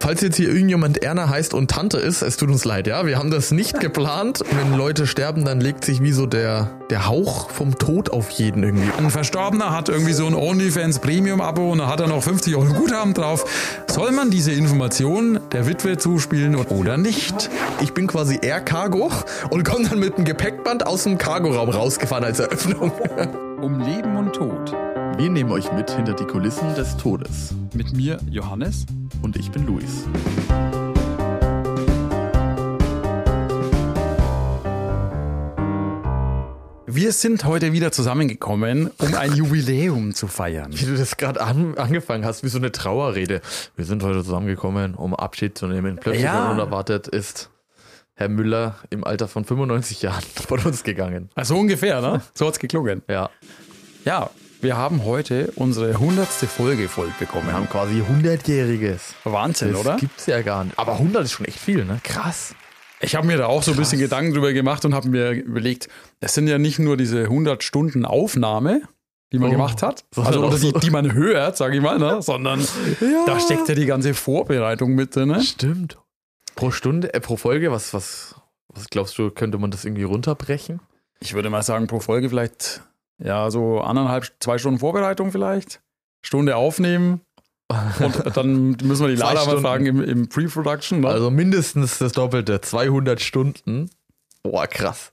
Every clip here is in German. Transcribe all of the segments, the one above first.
falls jetzt hier irgendjemand Erna heißt und Tante ist, es tut uns leid, ja. Wir haben das nicht geplant. Wenn Leute sterben, dann legt sich wie so der Hauch vom Tod auf jeden irgendwie. Ein Verstorbener hat irgendwie so ein OnlyFans Premium-Abo und da hat er noch 50 € Guthaben drauf. Soll man diese Information der Witwe zuspielen oder nicht? Ich bin quasi Air Cargo und komme dann mit einem Gepäckband aus dem Cargoraum rausgefahren als Eröffnung. Um Leben und Tod. Wir nehmen euch mit hinter die Kulissen des Todes. Mit mir, Johannes. Und ich bin Luis. Wir sind heute wieder zusammengekommen, um ein Jubiläum zu feiern. Wie du das gerade angefangen hast, wie so eine Trauerrede. Wir sind heute zusammengekommen, um Abschied zu nehmen. Plötzlich und unerwartet ist Herr Müller im Alter von 95 Jahren von uns gegangen. Also ungefähr, ne? So hat's geklungen. Ja. Ja, wir haben heute unsere 100. Folge voll bekommen. Wir haben quasi 100-jähriges. Wahnsinn, das oder? Das gibt's ja gar nicht. Aber 100 ist schon echt viel, ne? Krass. Ich habe mir da auch so ein bisschen Gedanken drüber gemacht und habe mir überlegt, es sind ja nicht nur diese 100 Stunden Aufnahme, die man gemacht hat, also oder die man hört, sage ich mal, ne? Sondern da steckt ja die ganze Vorbereitung mit drin. Ne? Stimmt. Pro Stunde, pro Folge, was glaubst du, könnte man das irgendwie runterbrechen? Ich würde mal sagen, pro Folge vielleicht, ja, so 1,5, 2 Stunden Vorbereitung vielleicht, Stunde aufnehmen. Und dann müssen wir die Lara mal fragen im Pre-Production. Ne? Also mindestens das Doppelte, 200 Stunden. Boah, krass.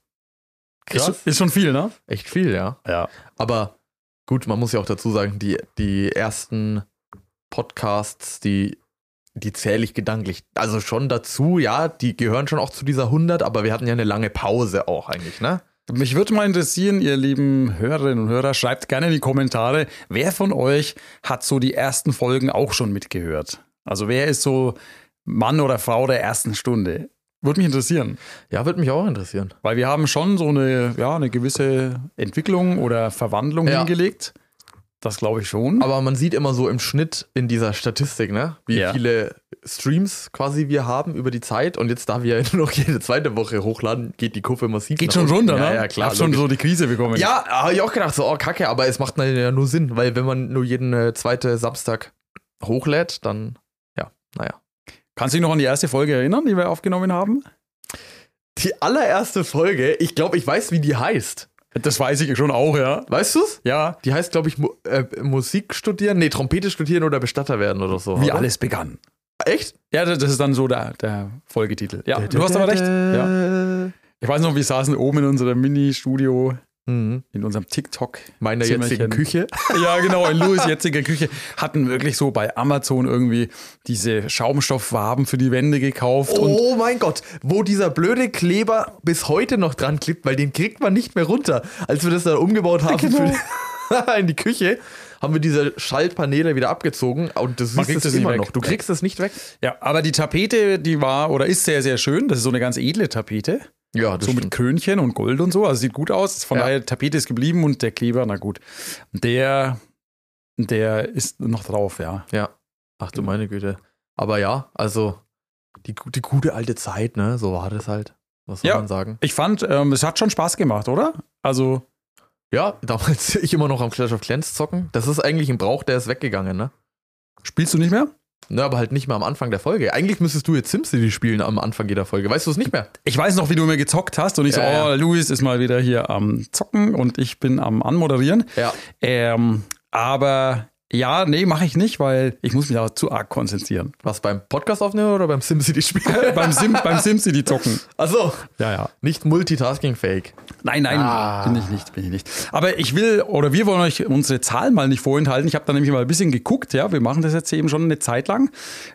Ist schon viel, ne? Echt viel, ja. Ja. Aber gut, man muss ja auch dazu sagen, die ersten Podcasts, die zähle ich gedanklich. Also schon dazu, ja, die gehören schon auch zu dieser 100, aber wir hatten ja eine lange Pause auch eigentlich, ne? Mich würde mal interessieren, ihr lieben Hörerinnen und Hörer, schreibt gerne in die Kommentare, wer von euch hat so die ersten Folgen auch schon mitgehört? Also wer ist so Mann oder Frau der ersten Stunde? Würde mich interessieren. Ja, würde mich auch interessieren. Weil wir haben schon so eine gewisse Entwicklung oder Verwandlung hingelegt. Das glaube ich schon. Aber man sieht immer so im Schnitt in dieser Statistik, ne, wie viele Streams quasi wir haben über die Zeit. Und jetzt, da wir nur noch jede zweite Woche hochladen, geht die Kurve massiv. Geht schon runter, ne? Ja, klar. Hab schon so die Krise bekommen. Ja, habe ich auch gedacht, so, kacke, aber es macht ja nur Sinn, weil wenn man nur jeden zweiten Samstag hochlädt, dann, naja. Kannst du dich noch an die erste Folge erinnern, die wir aufgenommen haben? Die allererste Folge, ich glaube, ich weiß, wie die heißt. Das weiß ich schon auch, ja. Weißt du's? Ja. Die heißt, glaube ich, Musik studieren, Trompete studieren oder Bestatter werden oder so. Wie oder? alles begann. Echt? Ja, das ist dann so der Folgetitel. Ja, du hast aber recht. Ja. Ich weiß noch, wir saßen oben in unserem Mini-Studio, in unserem TikTok. Meiner jetzigen Küche. Ja, genau, in Louis' jetziger Küche. Hatten wirklich so bei Amazon irgendwie diese Schaumstoffwaben für die Wände gekauft. Oh mein Gott, wo dieser blöde Kleber bis heute noch dran klebt, weil den kriegt man nicht mehr runter. Als wir das dann umgebaut haben in die Küche, haben wir diese Schaltpaneele wieder abgezogen und du siehst es immer noch. Du kriegst es nicht weg. Ja, aber die Tapete, die war oder ist sehr, sehr schön. Das ist so eine ganz edle Tapete. Ja, das so stimmt. Mit Krönchen und Gold und so. Also sieht gut aus. Von daher, Tapete ist geblieben und der Kleber, na gut. Der ist noch drauf, ja. Ja. Ach du meine Güte. Aber ja, also die gute alte Zeit, ne? So war das halt. Was soll man sagen? Ich fand, es hat schon Spaß gemacht, oder? Also. Ja, damals ich immer noch am Clash of Clans zocken. Das ist eigentlich ein Brauch, der ist weggegangen, ne? Spielst du nicht mehr? Ne, aber halt nicht mehr am Anfang der Folge. Eigentlich müsstest du jetzt SimCity spielen am Anfang jeder Folge. Weißt du es nicht mehr? Ich weiß noch, wie du mir gezockt hast und ich Luis ist mal wieder hier am Zocken und ich bin am Anmoderieren. Ja. Aber ja, nee, mache ich nicht, weil ich muss mich da zu arg konzentrieren. Was, beim Podcast aufnehmen oder beim SimCity spielen? beim SimCity zocken. Ach so. Ja. Nicht multitasking-fähig. Nein, bin ich nicht. Aber wir wollen euch unsere Zahlen mal nicht vorenthalten. Ich habe da nämlich mal ein bisschen geguckt, ja, wir machen das jetzt eben schon eine Zeit lang.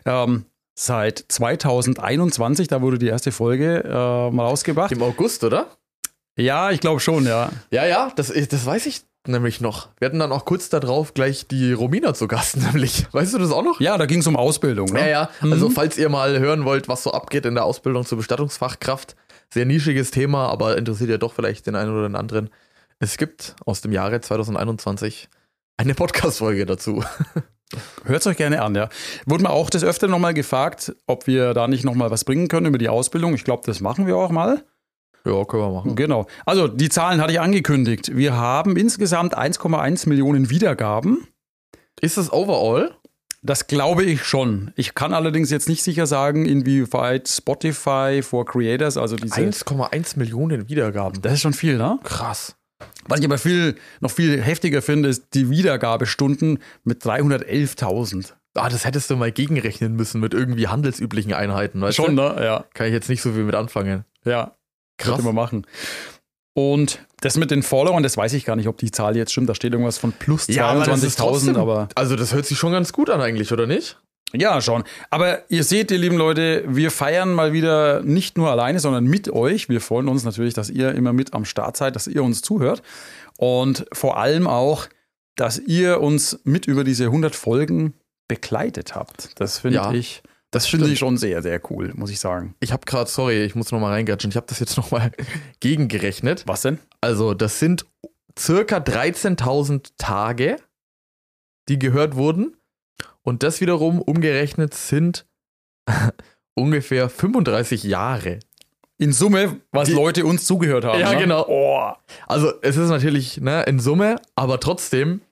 Seit 2021, da wurde die erste Folge mal rausgebracht. Im August, oder? Ja, ich glaube schon, ja. Ja, das weiß ich nämlich noch. Wir hatten dann auch kurz darauf gleich die Romina zu Gast, nämlich. Weißt du das auch noch? Ja, da ging es um Ausbildung. Ne? Ja. Also falls ihr mal hören wollt, was so abgeht in der Ausbildung zur Bestattungsfachkraft, sehr nischiges Thema, aber interessiert ja doch vielleicht den einen oder den anderen. Es gibt aus dem Jahre 2021 eine Podcast-Folge dazu. Hört es euch gerne an, ja. Wurde mir auch des Öfteren nochmal gefragt, ob wir da nicht nochmal was bringen können über die Ausbildung. Ich glaube, das machen wir auch mal. Ja, können wir machen. Genau. Also die Zahlen hatte ich angekündigt. Wir haben insgesamt 1,1 Millionen Wiedergaben. Ist das overall? Das glaube ich schon. Ich kann allerdings jetzt nicht sicher sagen, inwieweit Spotify for Creators, also diese 1,1 Millionen Wiedergaben. Das ist schon viel, ne? Krass. Was ich aber noch viel heftiger finde, ist die Wiedergabestunden mit 311.000. Das hättest du mal gegenrechnen müssen mit irgendwie handelsüblichen Einheiten, weißt Schon, du? ne? Ja. Kann ich jetzt nicht so viel mit anfangen. Ja. Krass. Könnte man machen. Und das mit den Followern, das weiß ich gar nicht, ob die Zahl jetzt stimmt. Da steht irgendwas von plus 22.000, aber. Also, das hört sich schon ganz gut an, eigentlich, oder nicht? Ja, schon. Aber ihr seht, ihr lieben Leute, wir feiern mal wieder nicht nur alleine, sondern mit euch. Wir freuen uns natürlich, dass ihr immer mit am Start seid, dass ihr uns zuhört. Und vor allem auch, dass ihr uns mit über diese 100 Folgen begleitet habt. Das finde ich. Das finde ich schon sehr, sehr cool, muss ich sagen. Ich habe gerade, sorry, ich muss nochmal reingatschen, ich habe das jetzt nochmal gegengerechnet. Was denn? Also, das sind circa 13.000 Tage, die gehört wurden. Und das wiederum umgerechnet sind ungefähr 35 Jahre. In Summe, was Leute uns zugehört haben. Ja, ne? genau. Oh. Also, es ist natürlich in Summe, aber trotzdem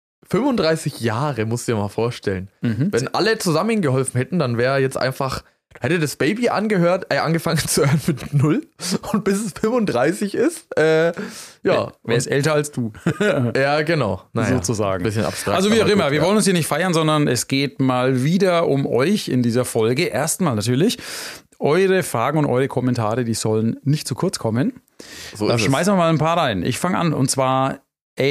35 Jahre, musst du dir mal vorstellen. Wenn alle zusammengeholfen hätten, dann wäre jetzt einfach, hätte das Baby angefangen zu hören mit 0 und bis es 35 ist, Wer ist älter als du? Ja, genau. Naja, sozusagen. Ein bisschen abstrakt. Also wie auch immer, wir ja. wollen uns hier nicht feiern, sondern es geht mal wieder um euch in dieser Folge. Erstmal natürlich, eure Fragen und eure Kommentare, die sollen nicht zu kurz kommen. So Da ist es. schmeißen wir mal ein paar rein. Ich fange an, und zwar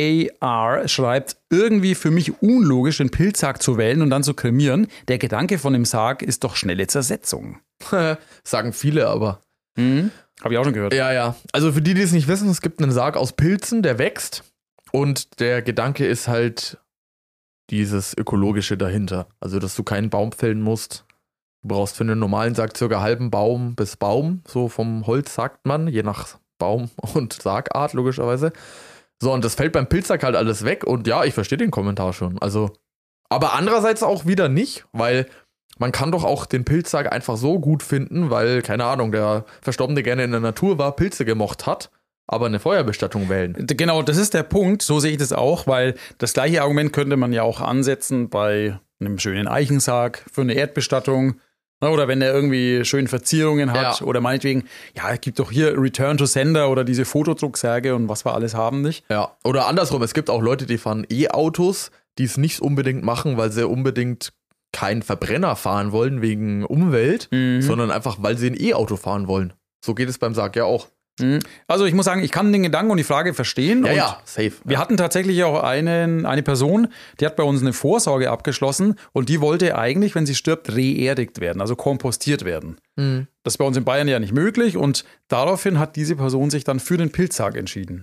AR schreibt, irgendwie für mich unlogisch, den Pilzsarg zu wählen und dann zu kremieren. Der Gedanke von dem Sarg ist doch schnelle Zersetzung. Sagen viele, aber. Habe ich auch schon gehört. Ja. Also für die, die es nicht wissen, es gibt einen Sarg aus Pilzen, der wächst. Und der Gedanke ist halt dieses Ökologische dahinter. Also, dass du keinen Baum fällen musst. Du brauchst für einen normalen Sarg circa halben Baum bis Baum. So vom Holz sagt man, je nach Baum und Sargart logischerweise. So, und das fällt beim Pilzsack halt alles weg. Und ja, ich verstehe den Kommentar schon. Also, aber andererseits auch wieder nicht, weil man kann doch auch den Pilzsack einfach so gut finden, weil, keine Ahnung, der Verstorbene gerne in der Natur war, Pilze gemocht hat, aber eine Feuerbestattung wählen. Genau, das ist der Punkt. So sehe ich das auch, weil das gleiche Argument könnte man ja auch ansetzen bei einem schönen Eichensarg für eine Erdbestattung. Oder wenn er irgendwie schön Verzierungen hat. Ja. Oder meinetwegen, ja, es gibt doch hier Return to Sender oder diese Fotodrucksärge und was wir alles haben, nicht? Ja, oder andersrum, es gibt auch Leute, die fahren E-Autos, die es nicht unbedingt machen, weil sie unbedingt keinen Verbrenner fahren wollen wegen Umwelt, sondern einfach, weil sie ein E-Auto fahren wollen. So geht es beim Sarg ja auch. Also ich muss sagen, ich kann den Gedanken und die Frage verstehen. Ja, und ja, safe. Wir hatten tatsächlich auch eine Person, die hat bei uns eine Vorsorge abgeschlossen und die wollte eigentlich, wenn sie stirbt, reerdigt werden, also kompostiert werden. Das ist bei uns in Bayern ja nicht möglich und daraufhin hat diese Person sich dann für den Pilzsarg entschieden.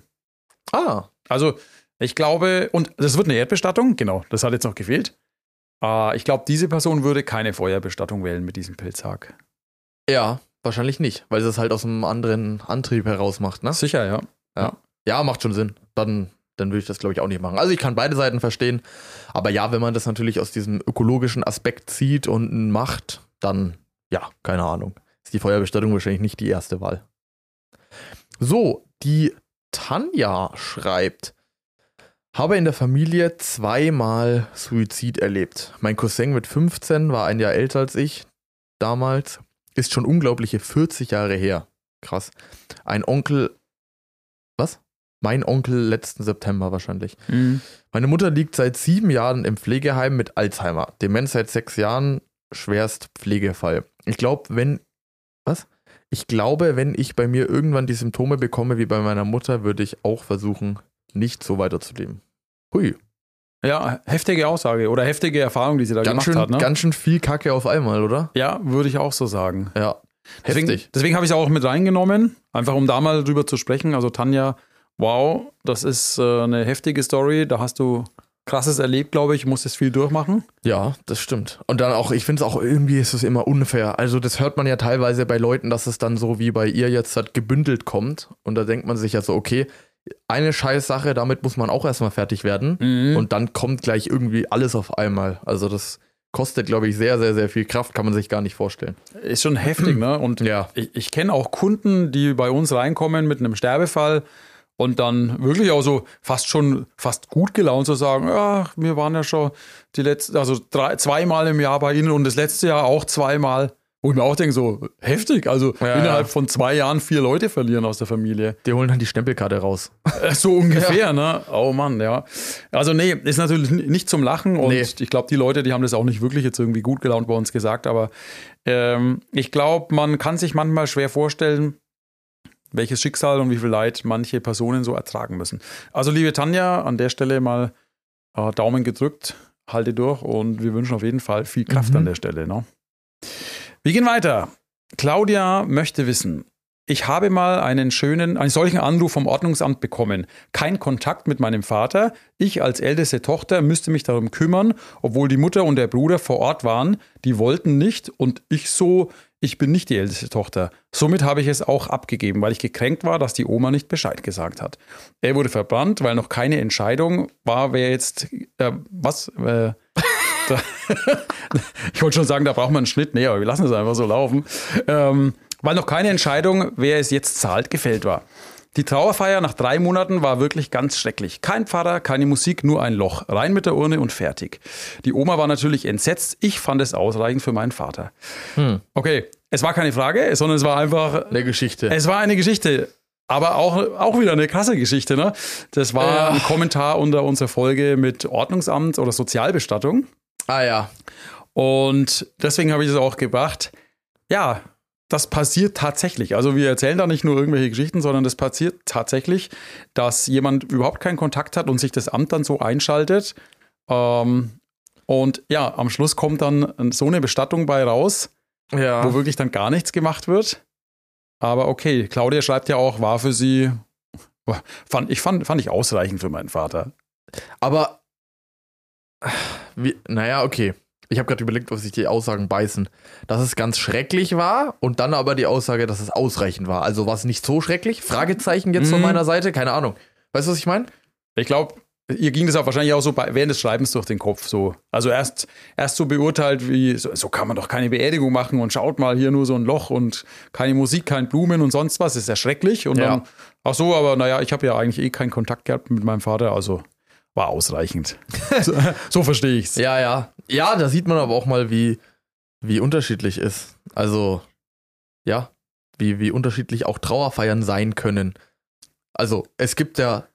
Also ich glaube, und das wird eine Erdbestattung, genau, das hat jetzt noch gefehlt. Ich glaube, diese Person würde keine Feuerbestattung wählen mit diesem Pilzsarg. Ja, wahrscheinlich nicht, weil sie es halt aus einem anderen Antrieb heraus macht, ne? Sicher, ja. Ja, macht schon Sinn. Dann würde ich das, glaube ich, auch nicht machen. Also ich kann beide Seiten verstehen. Aber ja, wenn man das natürlich aus diesem ökologischen Aspekt zieht und macht, dann, ja, keine Ahnung. Ist die Feuerbestattung wahrscheinlich nicht die erste Wahl. So, die Tanja schreibt, habe in der Familie 2-mal Suizid erlebt. Mein Cousin mit 15 war ein Jahr älter als ich damals. Ist schon unglaubliche 40 Jahre her. Krass. Mein Onkel letzten September wahrscheinlich. Meine Mutter liegt seit 7 Jahren im Pflegeheim mit Alzheimer. Demenz seit 6 Jahren, schwerst Pflegefall. Ich glaube, wenn ich bei mir irgendwann die Symptome bekomme wie bei meiner Mutter, würde ich auch versuchen, nicht so weiterzuleben. Hui. Ja, heftige Aussage oder heftige Erfahrung, die sie da gemacht hat. Ne? Ganz schön viel Kacke auf einmal, oder? Ja, würde ich auch so sagen. Ja, heftig. Deswegen habe ich es auch mit reingenommen, einfach um da mal drüber zu sprechen. Also Tanja, wow, das ist eine heftige Story. Da hast du Krasses erlebt, glaube ich. Musstest viel durchmachen. Ja, das stimmt. Und dann auch, ich finde es auch irgendwie ist es immer unfair. Also das hört man ja teilweise bei Leuten, dass es dann so wie bei ihr jetzt halt gebündelt kommt. Und da denkt man sich ja so, okay, eine Scheißsache, damit muss man auch erstmal fertig werden. Und dann kommt gleich irgendwie alles auf einmal. Also das kostet, glaube ich, sehr, sehr, sehr viel Kraft, kann man sich gar nicht vorstellen. Ist schon heftig, ne? Und ja. ich kenne auch Kunden, die bei uns reinkommen mit einem Sterbefall Und dann wirklich auch so fast gut gelaunt zu sagen, ja, wir waren ja schon zweimal im Jahr bei Ihnen und das letzte Jahr auch zweimal. Wo ich mir auch denke, so heftig, also innerhalb von 2 Jahren 4 Leute verlieren aus der Familie. Die holen dann die Stempelkarte raus. So ungefähr, ne? Oh Mann, ja. Also nee, ist natürlich nicht zum Lachen und ich glaube, die Leute, die haben das auch nicht wirklich jetzt irgendwie gut gelaunt bei uns gesagt, aber ich glaube, man kann sich manchmal schwer vorstellen, welches Schicksal und wie viel Leid manche Personen so ertragen müssen. Also liebe Tanja, an der Stelle mal Daumen gedrückt, halte durch und wir wünschen auf jeden Fall viel Kraft an der Stelle, ne? Wir gehen weiter. Claudia möchte wissen, ich habe mal einen solchen Anruf vom Ordnungsamt bekommen. Kein Kontakt mit meinem Vater. Ich als älteste Tochter müsste mich darum kümmern, obwohl die Mutter und der Bruder vor Ort waren. Die wollten nicht und ich bin nicht die älteste Tochter. Somit habe ich es auch abgegeben, weil ich gekränkt war, dass die Oma nicht Bescheid gesagt hat. Er wurde verbrannt, weil noch keine Entscheidung war, wer jetzt, ich wollte schon sagen, da braucht man einen Schnitt. Nee, aber wir lassen es einfach so laufen. Weil noch keine Entscheidung, wer es jetzt zahlt, gefällt war. Die Trauerfeier nach 3 Monaten war wirklich ganz schrecklich. Kein Pfarrer, keine Musik, nur ein Loch. Rein mit der Urne und fertig. Die Oma war natürlich entsetzt. Ich fand es ausreichend für meinen Vater. Okay, es war keine Frage, sondern es war einfach eine Geschichte. Es war eine Geschichte. Aber auch wieder eine krasse Geschichte, ne? Das war ein Kommentar unter unserer Folge mit Ordnungsamt oder Sozialbestattung. Ah ja. Und deswegen habe ich es auch gebracht. Ja, das passiert tatsächlich. Also wir erzählen da nicht nur irgendwelche Geschichten, sondern das passiert tatsächlich, dass jemand überhaupt keinen Kontakt hat und sich das Amt dann so einschaltet. Und ja, am Schluss kommt dann so eine Bestattung bei raus, wo wirklich dann gar nichts gemacht wird. Aber okay, Claudia schreibt ja auch, war für sie, fand ich ausreichend für meinen Vater. Aber, okay. Ich habe gerade überlegt, ob sich die Aussagen beißen. Dass es ganz schrecklich war und dann aber die Aussage, dass es ausreichend war. Also war es nicht so schrecklich? Fragezeichen jetzt von meiner Seite? Keine Ahnung. Weißt du, was ich meine? Ich glaube, ihr ging das auch wahrscheinlich auch so während des Schreibens durch den Kopf. So. Also erst so beurteilt, wie so kann man doch keine Beerdigung machen und schaut mal hier nur so ein Loch und keine Musik, kein Blumen und sonst was. Das ist ja schrecklich. Und dann, ach so, aber naja, ich habe ja eigentlich keinen Kontakt gehabt mit meinem Vater, also war ausreichend. So verstehe ich's. Ja, da sieht man aber auch mal, wie unterschiedlich ist. Also, ja, wie unterschiedlich auch Trauerfeiern sein können. Also, es gibt ja,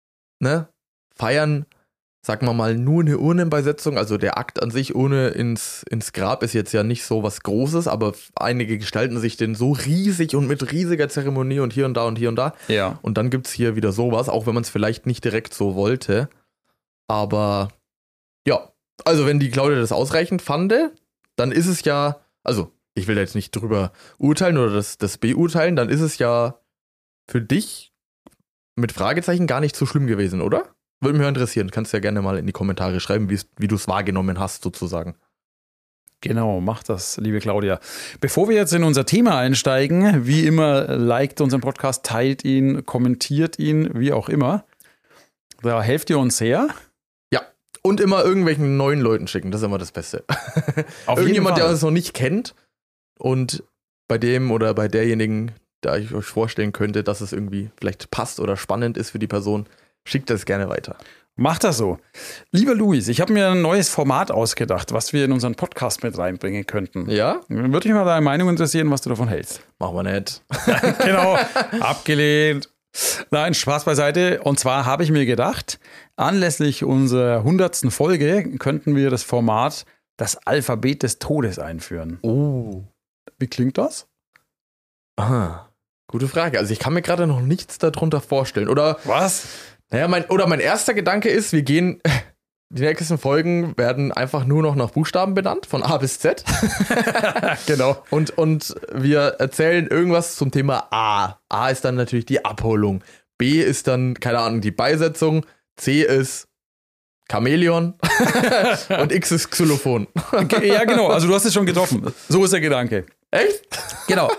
Feiern, sagen wir mal, nur eine Urnenbeisetzung, also der Akt an sich ohne ins Grab ist jetzt ja nicht so was Großes, aber einige gestalten sich den so riesig und mit riesiger Zeremonie und hier und da und hier und da. Ja. Und dann gibt's hier wieder sowas, auch wenn man es vielleicht nicht direkt so wollte. Aber ja, also wenn die Claudia das ausreichend fand, dann ist es ja, also ich will da jetzt nicht drüber urteilen oder das beurteilen, dann ist es ja für dich mit Fragezeichen gar nicht so schlimm gewesen, oder? Würde mich interessieren. Kannst ja gerne mal in die Kommentare schreiben, wie du es wahrgenommen hast, sozusagen. Genau, mach das, liebe Claudia. Bevor wir jetzt in unser Thema einsteigen, wie immer, liked unseren Podcast, teilt ihn, kommentiert ihn, wie auch immer. Da helft ihr uns sehr. Ja, und immer irgendwelchen neuen Leuten schicken, das ist immer das Beste. Irgendjemand, der uns noch nicht kennt und bei dem oder bei derjenigen, da ich euch vorstellen könnte, dass es irgendwie vielleicht passt oder spannend ist für die Person, schickt das gerne weiter. Macht das so. Lieber Luis, ich habe mir ein neues Format ausgedacht, was wir in unseren Podcast mit reinbringen könnten. Ja? Würde mich mal deine Meinung interessieren, was du davon hältst. Machen wir nicht. Genau, abgelehnt. Nein, Spaß beiseite. Und zwar habe ich mir gedacht, anlässlich unserer 100. Folge könnten wir das Format das Alphabet des Todes einführen. Oh. Wie klingt das? Aha. Gute Frage. Also ich kann mir gerade noch nichts darunter vorstellen. Oder was? Naja, mein erster Gedanke ist, die nächsten Folgen werden einfach nur noch nach Buchstaben benannt, von A bis Z. Genau. Und wir erzählen irgendwas zum Thema A. A ist dann natürlich die Abholung. B ist dann, keine Ahnung, die Beisetzung. C ist Chamäleon. Und X ist Xylophon. Ja, genau. Also du hast es schon getroffen. So ist der Gedanke. Echt? Genau.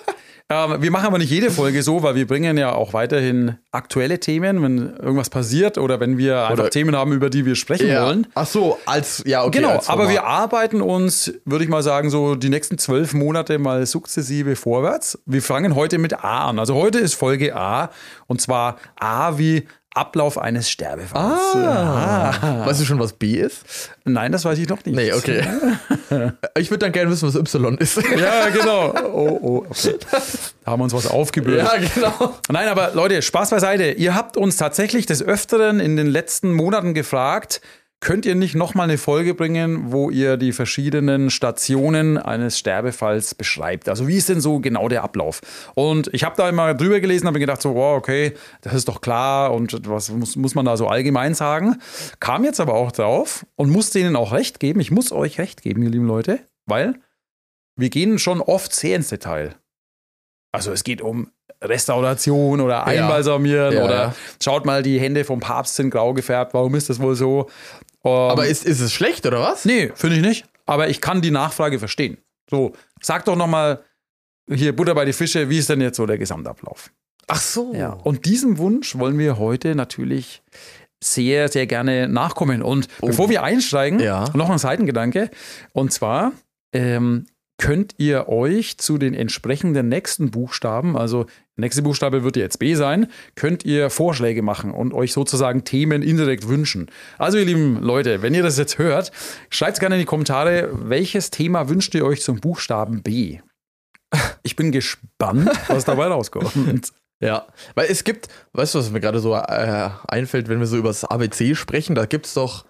Wir machen aber nicht jede Folge so, weil wir bringen ja auch weiterhin aktuelle Themen, wenn irgendwas passiert oder wenn wir einfach Themen haben, über die wir sprechen wollen. Ach so, okay. Genau, aber wir arbeiten uns, würde ich mal sagen, so die nächsten 12 Monate mal sukzessive vorwärts. Wir fangen heute mit A an. Also heute ist Folge A und zwar A wie Ablauf eines Sterbefalls. Weißt du schon, was B ist? Nein, das weiß ich noch nicht. Nee, okay. Ich würde dann gerne wissen, was Y ist. Ja, genau. Oh, okay. Da haben wir uns was aufgebürdet. Ja, genau. Nein, aber Leute, Spaß beiseite. Ihr habt uns tatsächlich des Öfteren in den letzten Monaten gefragt, könnt ihr nicht nochmal eine Folge bringen, wo ihr die verschiedenen Stationen eines Sterbefalls beschreibt? Also wie ist denn so genau der Ablauf? Und ich habe da immer drüber gelesen, habe mir gedacht so, wow, okay, das ist doch klar und was muss man da so allgemein sagen? Kam jetzt aber auch drauf und muss denen auch recht geben. Ich muss euch recht geben, ihr lieben Leute, weil wir gehen schon oft sehr ins Detail. Also es geht um Restauration oder Einbalsamieren oder schaut mal, die Hände vom Papst sind grau gefärbt, warum ist das wohl so? Aber ist es schlecht, oder was? Nee, finde ich nicht. Aber ich kann die Nachfrage verstehen. So, sag doch nochmal hier Butter bei die Fische, wie ist denn jetzt so der Gesamtablauf? Ach so. Ja. Und diesem Wunsch wollen wir heute natürlich sehr, sehr gerne nachkommen. Und bevor wir einsteigen, noch ein Seitengedanke. Und zwar könnt ihr euch zu den entsprechenden nächsten Buchstaben, also der nächste Buchstabe wird jetzt B sein, könnt ihr Vorschläge machen und euch sozusagen Themen indirekt wünschen. Also ihr lieben Leute, wenn ihr das jetzt hört, schreibt gerne in die Kommentare, welches Thema wünscht ihr euch zum Buchstaben B? Ich bin gespannt, was dabei rauskommt. Ja, weil es gibt, weißt du, was mir gerade so einfällt, wenn wir so über das ABC sprechen, da gibt es doch,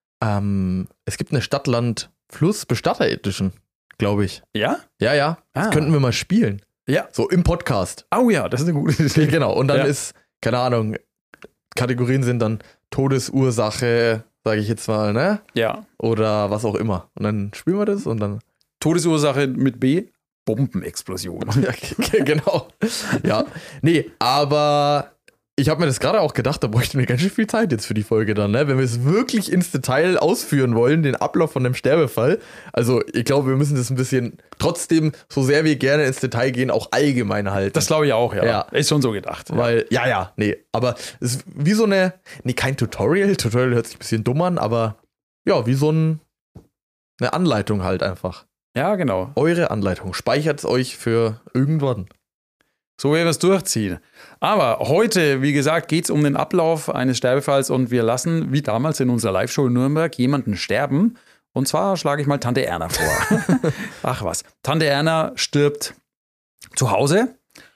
es gibt eine Stadt-Land-Fluss-Bestatter-Edition. Glaube ich. Ja? Ja. Das könnten wir mal spielen. Ja. So im Podcast. Oh ja, das ist eine gute Idee. Genau. Und dann ist, keine Ahnung, Kategorien sind dann Todesursache, sage ich jetzt mal, ne? Ja. Oder was auch immer. Und dann spielen wir das und dann. Todesursache mit B, Bombenexplosion. Ja, genau. Ja. Nee, aber ich habe mir das gerade auch gedacht, da bräuchten wir ganz schön viel Zeit jetzt für die Folge dann, ne? Wenn wir es wirklich ins Detail ausführen wollen, den Ablauf von dem Sterbefall. Also ich glaube, wir müssen das ein bisschen, trotzdem, so sehr wir gerne ins Detail gehen, auch allgemein halten. Das glaube ich auch, ja. Ist schon so gedacht. Weil, nee. Aber es ist wie so eine, kein Tutorial. Tutorial hört sich ein bisschen dumm an, aber ja, wie so eine Anleitung halt einfach. Ja, genau. Eure Anleitung. Speichert es euch für irgendwann. So werden wir es durchziehen. Aber heute, wie gesagt, geht es um den Ablauf eines Sterbefalls und wir lassen, wie damals in unserer Live-Show in Nürnberg, jemanden sterben. Und zwar schlage ich mal Tante Erna vor. Ach was. Tante Erna stirbt zu Hause.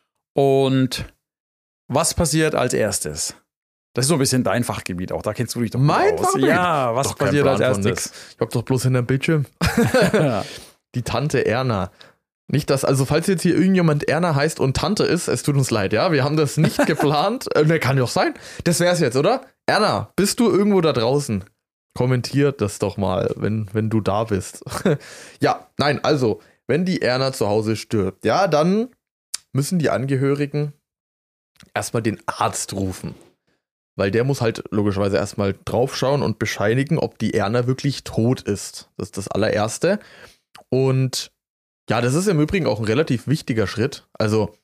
Und was passiert als erstes? Das ist so ein bisschen dein Fachgebiet auch. Da kennst du dich doch mein aus. Fachgebiet? Ja, was passiert als erstes? Ich hab doch bloß hinter dem Bildschirm. Die Tante Erna. Nicht, dass, also falls jetzt hier irgendjemand Erna heißt und Tante ist, es tut uns leid, ja, wir haben das nicht geplant. Kann ja auch sein. Das wär's jetzt, oder? Erna, bist du irgendwo da draußen? Kommentiert das doch mal, wenn du da bist. Ja, nein, also, wenn die Erna zu Hause stirbt, ja, dann müssen die Angehörigen erstmal den Arzt rufen. Weil der muss halt logischerweise erstmal draufschauen und bescheinigen, ob die Erna wirklich tot ist. Das ist das allererste. Und ja, das ist im Übrigen auch ein relativ wichtiger Schritt. Also,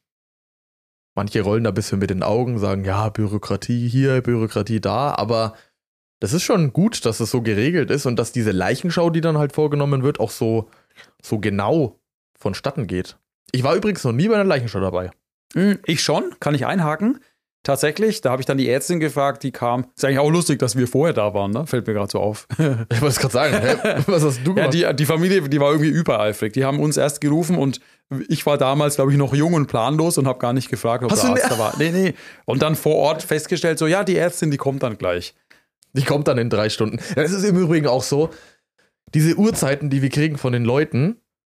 manche rollen da ein bisschen mit den Augen, sagen, ja, Bürokratie hier, Bürokratie da, aber das ist schon gut, dass es so geregelt ist und dass diese Leichenschau, die dann halt vorgenommen wird, auch so genau vonstatten geht. Ich war übrigens noch nie bei einer Leichenschau dabei. Ich schon, kann ich einhaken. Tatsächlich, da habe ich dann die Ärztin gefragt, die kam. Ist eigentlich auch lustig, dass wir vorher da waren, ne? Fällt mir gerade so auf. Ich wollte es gerade sagen, was hast du gemacht? Ja, die Familie, die war irgendwie übereifrig. Die haben uns erst gerufen und ich war damals, glaube ich, noch jung und planlos und habe gar nicht gefragt, ob der Arzt da war. Nee. Und dann vor Ort festgestellt, so, ja, die Ärztin, die kommt dann gleich. Die kommt dann in 3 Stunden. Das ist im Übrigen auch so, diese Uhrzeiten, die wir kriegen von den Leuten,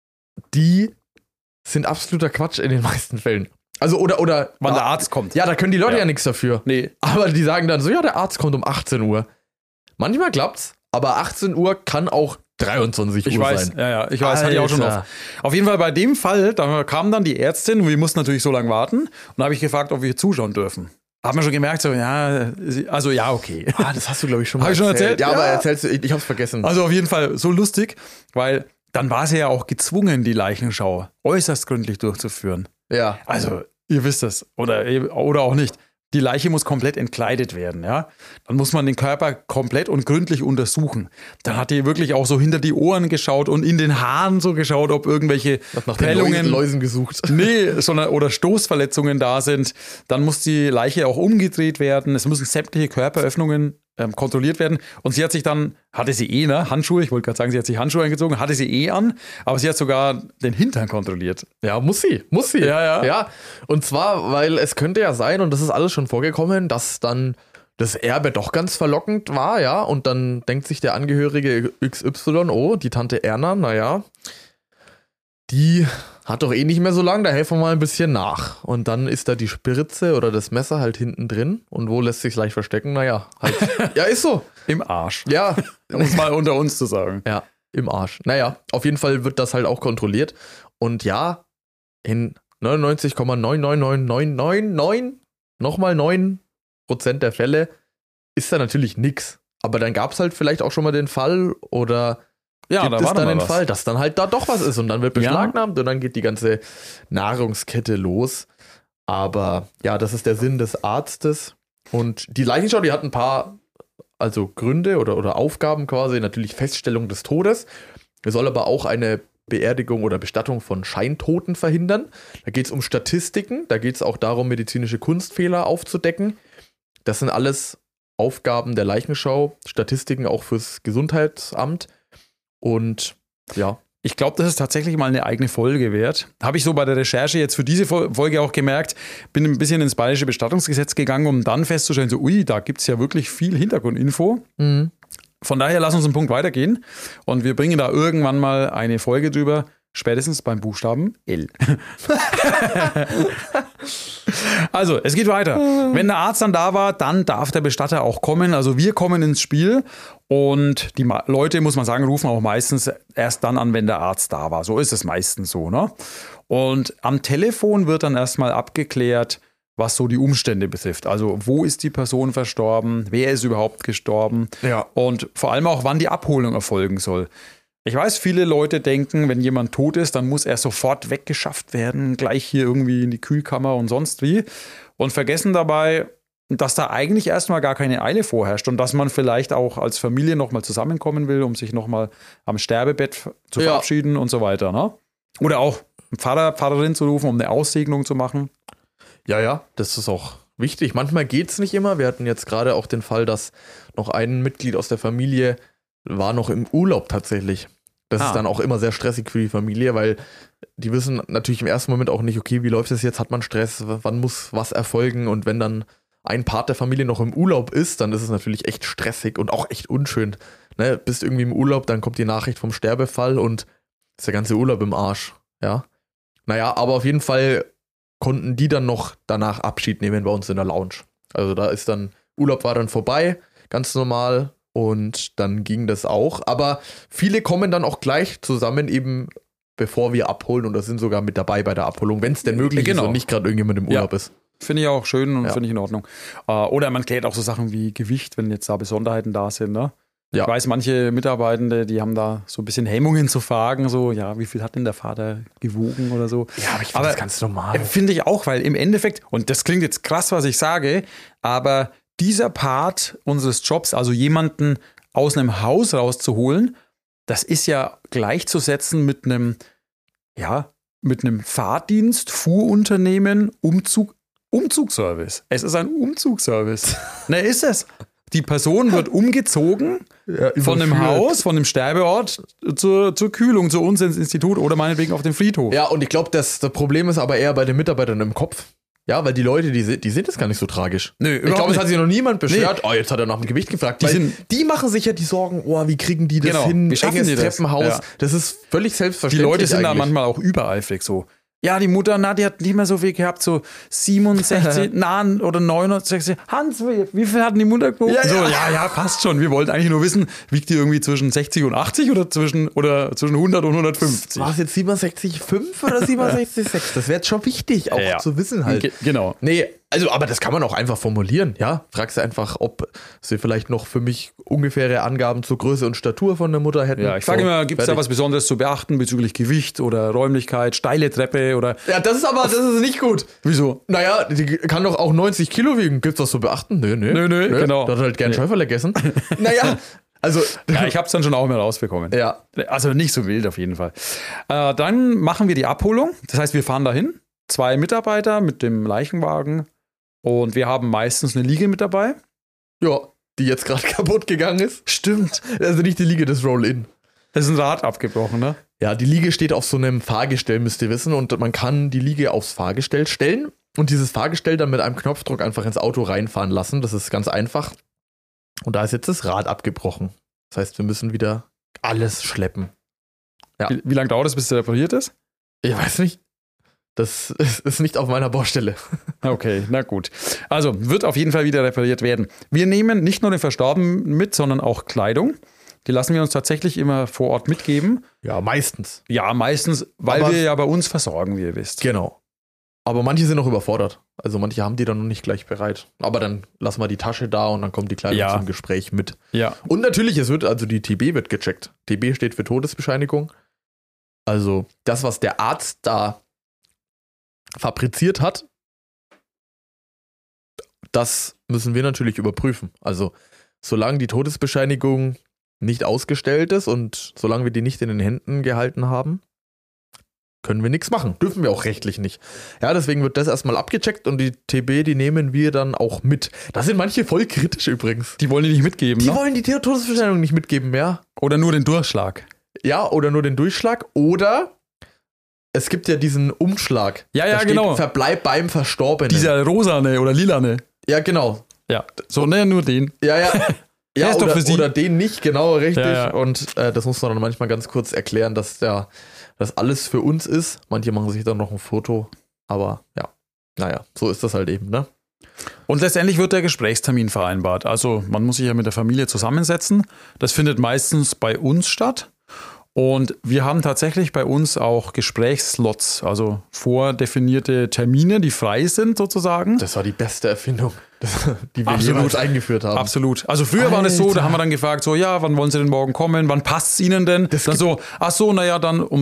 die sind absoluter Quatsch in den meisten Fällen. Also, oder wann der Arzt kommt. Ja, da können die Leute ja nichts dafür. Nee. Aber die sagen dann so, ja, der Arzt kommt um 18 Uhr. Manchmal klappt's, aber 18 Uhr kann auch 23 Uhr sein. Ja, ich weiß, hatte ich auch schon oft. Auf jeden Fall bei dem Fall, da kam dann die Ärztin und wir mussten natürlich so lange warten. Und da habe ich gefragt, ob wir zuschauen dürfen. Haben wir schon gemerkt, so, ja, also ja, okay. Das hast du, glaube ich, schon mal erzählt. Habe ich schon erzählt? Ja, aber erzählst du, ich hab's vergessen. Also auf jeden Fall so lustig, weil dann war sie ja auch gezwungen, die Leichenschau äußerst gründlich durchzuführen. Ja. Also, ihr wisst es. Oder auch nicht. Die Leiche muss komplett entkleidet werden, ja. Dann muss man den Körper komplett und gründlich untersuchen. Dann hat die wirklich auch so hinter die Ohren geschaut und in den Haaren so geschaut, ob irgendwelche Nach Prellungen, den Läusen gesucht. nee, sondern oder Stoßverletzungen da sind. Dann muss die Leiche auch umgedreht werden. Es müssen sämtliche Körperöffnungen kontrolliert werden. Und sie hat sich dann, hatte sie Handschuhe, ich wollte gerade sagen, sie hat sich Handschuhe eingezogen, hatte sie an, aber sie hat sogar den Hintern kontrolliert. Ja, muss sie. Ja. Und zwar, weil es könnte ja sein, und das ist alles schon vorgekommen, dass dann das Erbe doch ganz verlockend war, ja, und dann denkt sich der Angehörige XY, oh, die Tante Erna, naja, die hat doch nicht mehr so lang, da helfen wir mal ein bisschen nach. Und dann ist da die Spritze oder das Messer halt hinten drin. Und wo lässt sich's leicht verstecken? Naja, halt. Ja, ist so. Im Arsch. Ja. Um es mal unter uns zu sagen. Ja, im Arsch. Naja, auf jeden Fall wird das halt auch kontrolliert. Und ja, in 99,99999, nochmal 9% der Fälle ist da natürlich nix. Aber dann gab es halt vielleicht auch schon mal den Fall oder ja, gibt es dann den Fall, dass dann halt da doch was ist und dann wird beschlagnahmt und dann geht die ganze Nahrungskette los. Aber ja, das ist der Sinn des Arztes. Und die Leichenschau, die hat ein paar Gründe oder Aufgaben quasi. Natürlich Feststellung des Todes. Es soll aber auch eine Beerdigung oder Bestattung von Scheintoten verhindern. Da geht es um Statistiken. Da geht es auch darum, medizinische Kunstfehler aufzudecken. Das sind alles Aufgaben der Leichenschau. Statistiken auch fürs Gesundheitsamt. Und ja. Ich glaube, das ist tatsächlich mal eine eigene Folge wert. Habe ich so bei der Recherche jetzt für diese Folge auch gemerkt, bin ein bisschen ins Bayerische Bestattungsgesetz gegangen, um dann festzustellen, so da gibt es ja wirklich viel Hintergrundinfo. Mhm. Von daher lass uns einen Punkt weitergehen und wir bringen da irgendwann mal eine Folge drüber, spätestens beim Buchstaben L. Also, es geht weiter. Wenn der Arzt dann da war, dann darf der Bestatter auch kommen. Also wir kommen ins Spiel und die Leute, muss man sagen, rufen auch meistens erst dann an, wenn der Arzt da war. So ist es meistens so, ne? Und am Telefon wird dann erstmal abgeklärt, was so die Umstände betrifft. Also wo ist die Person verstorben, wer ist überhaupt gestorben und vor allem auch, wann die Abholung erfolgen soll. Ich weiß, viele Leute denken, wenn jemand tot ist, dann muss er sofort weggeschafft werden, gleich hier irgendwie in die Kühlkammer und sonst wie. Und vergessen dabei, dass da eigentlich erstmal gar keine Eile vorherrscht und dass man vielleicht auch als Familie nochmal zusammenkommen will, um sich nochmal am Sterbebett zu verabschieden und so weiter. Ne? Oder auch einen Pfarrer, Pfarrerin zu rufen, um eine Aussegnung zu machen. Ja, das ist auch wichtig. Manchmal geht es nicht immer. Wir hatten jetzt gerade auch den Fall, dass noch ein Mitglied aus der Familie war noch im Urlaub tatsächlich. Das ist dann auch immer sehr stressig für die Familie, weil die wissen natürlich im ersten Moment auch nicht, okay, wie läuft es jetzt, hat man Stress, wann muss was erfolgen und wenn dann ein Part der Familie noch im Urlaub ist, dann ist es natürlich echt stressig und auch echt unschön. Ne? Bist irgendwie im Urlaub, dann kommt die Nachricht vom Sterbefall und ist der ganze Urlaub im Arsch. Ja. Naja, aber auf jeden Fall konnten die dann noch danach Abschied nehmen bei uns in der Lounge. Also da ist dann, Urlaub war dann vorbei, ganz normal. Und dann ging das auch. Aber viele kommen dann auch gleich zusammen, eben bevor wir abholen. Und das sind sogar mit dabei bei der Abholung, wenn es denn möglich ist und nicht gerade irgendjemand im Urlaub ist. Finde ich auch schön und finde ich in Ordnung. Oder man klärt auch so Sachen wie Gewicht, wenn jetzt da Besonderheiten da sind. Ne? Ja. Ich weiß, manche Mitarbeitende, die haben da so ein bisschen Hemmungen zu fragen. So, ja, wie viel hat denn der Vater gewogen oder so. Ja, aber ich finde das ganz normal. Finde ich auch, weil im Endeffekt, und das klingt jetzt krass, was ich sage, aber dieser Part unseres Jobs, also jemanden aus einem Haus rauszuholen, das ist ja gleichzusetzen mit einem Fahrdienst, Fuhrunternehmen, Umzugsservice. Es ist ein Umzugsservice. Na, ist es. Die Person wird umgezogen von einem Haus, von einem Sterbeort zur Kühlung, zu uns ins Institut oder meinetwegen auf den Friedhof. Ja, und ich glaube, das Problem ist aber eher bei den Mitarbeitern im Kopf. Ja, weil die Leute, die sehen das gar nicht so tragisch. Nö, ich glaube, es hat sich noch niemand beschwert, jetzt hat er nach dem Gewicht gefragt. Die machen sich ja die Sorgen, wie kriegen die das hin? Wie schaffen die das? Treppenhaus. Ja. Das ist völlig selbstverständlich. Die Leute sind da manchmal auch übereifrig so. Ja, die Mutter, die hat nicht mehr so viel gehabt, so 67, oder 69. Hans, wie viel hatten die Mutter gewogen? Ja, passt schon. Wir wollten eigentlich nur wissen, wiegt die irgendwie zwischen 60 und 80 oder zwischen 100 und 150? War es jetzt 67,5 oder 67,6? Das wäre jetzt schon wichtig, auch zu wissen halt. Genau. Nee, Also, aber das kann man auch einfach formulieren, ja? Fragst du einfach, ob sie vielleicht noch für mich ungefähre Angaben zur Größe und Statur von der Mutter hätten. Ja, ich frage immer, gibt es da was Besonderes zu beachten bezüglich Gewicht oder Räumlichkeit, steile Treppe oder... Ja, das ist nicht gut. Wieso? Naja, die kann doch auch 90 Kilo wiegen. Gibt's was zu beachten? Nö, genau. Da hat halt gern Schäuferle gegessen. Naja, also... Ja, ich habe es dann schon auch mehr rausbekommen. Ja. Also nicht so wild auf jeden Fall. Dann machen wir die Abholung. Das heißt, wir fahren dahin. 2 Mitarbeiter mit dem Leichenwagen. Und wir haben meistens eine Liege mit dabei. Ja, die jetzt gerade kaputt gegangen ist. Stimmt. Also nicht die Liege, das Roll-In. Das ist ein Rad abgebrochen, ne? Ja, die Liege steht auf so einem Fahrgestell, müsst ihr wissen. Und man kann die Liege aufs Fahrgestell stellen und dieses Fahrgestell dann mit einem Knopfdruck einfach ins Auto reinfahren lassen. Das ist ganz einfach. Und da ist jetzt das Rad abgebrochen. Das heißt, wir müssen wieder alles schleppen. Ja. Wie lange dauert es, bis der repariert ist? Ich weiß nicht. Das ist nicht auf meiner Baustelle. Okay, na gut. Also, wird auf jeden Fall wieder repariert werden. Wir nehmen nicht nur den Verstorbenen mit, sondern auch Kleidung. Die lassen wir uns tatsächlich immer vor Ort mitgeben. Ja, meistens. Ja, meistens, weil wir ja bei uns versorgen, wie ihr wisst. Genau. Aber manche sind noch überfordert. Also manche haben die dann noch nicht gleich bereit. Aber dann lassen wir die Tasche da und dann kommt die Kleidung zum Gespräch mit. Ja. Und natürlich, die TB wird gecheckt. TB steht für Todesbescheinigung. Also das, was der Arzt da fabriziert hat, das müssen wir natürlich überprüfen. Also solange die Todesbescheinigung nicht ausgestellt ist und solange wir die nicht in den Händen gehalten haben, können wir nichts machen. Dürfen wir auch rechtlich nicht. Ja, deswegen wird das erstmal abgecheckt und die TB, die nehmen wir dann auch mit. Da sind manche voll kritisch übrigens. Die wollen die nicht mitgeben, Die wollen die Todesbescheinigung nicht mitgeben, ja. Oder nur den Durchschlag. Ja, oder nur den Durchschlag. Oder es gibt ja diesen Umschlag. Ja, da steht, genau. Verbleib beim Verstorbenen. Dieser rosane oder lilane. Ja, genau. Ja, so, ne, nur den. Ja. Ja, ist doch für Sie. Oder den nicht, genau, richtig. Ja. Und das muss man dann manchmal ganz kurz erklären, dass das alles für uns ist. Manche machen sich dann noch ein Foto, aber ja, naja, so ist das halt eben, ne? Und letztendlich wird der Gesprächstermin vereinbart. Also man muss sich ja mit der Familie zusammensetzen. Das findet meistens bei uns statt. Und wir haben tatsächlich bei uns auch Gesprächsslots, also vordefinierte Termine, die frei sind sozusagen. Das war die beste Erfindung, die wir jemals eingeführt haben. Absolut. Also früher war es so, da haben wir dann gefragt, so ja, wann wollen Sie denn morgen kommen? Wann passt es Ihnen denn? Dann so, ach so, naja, dann um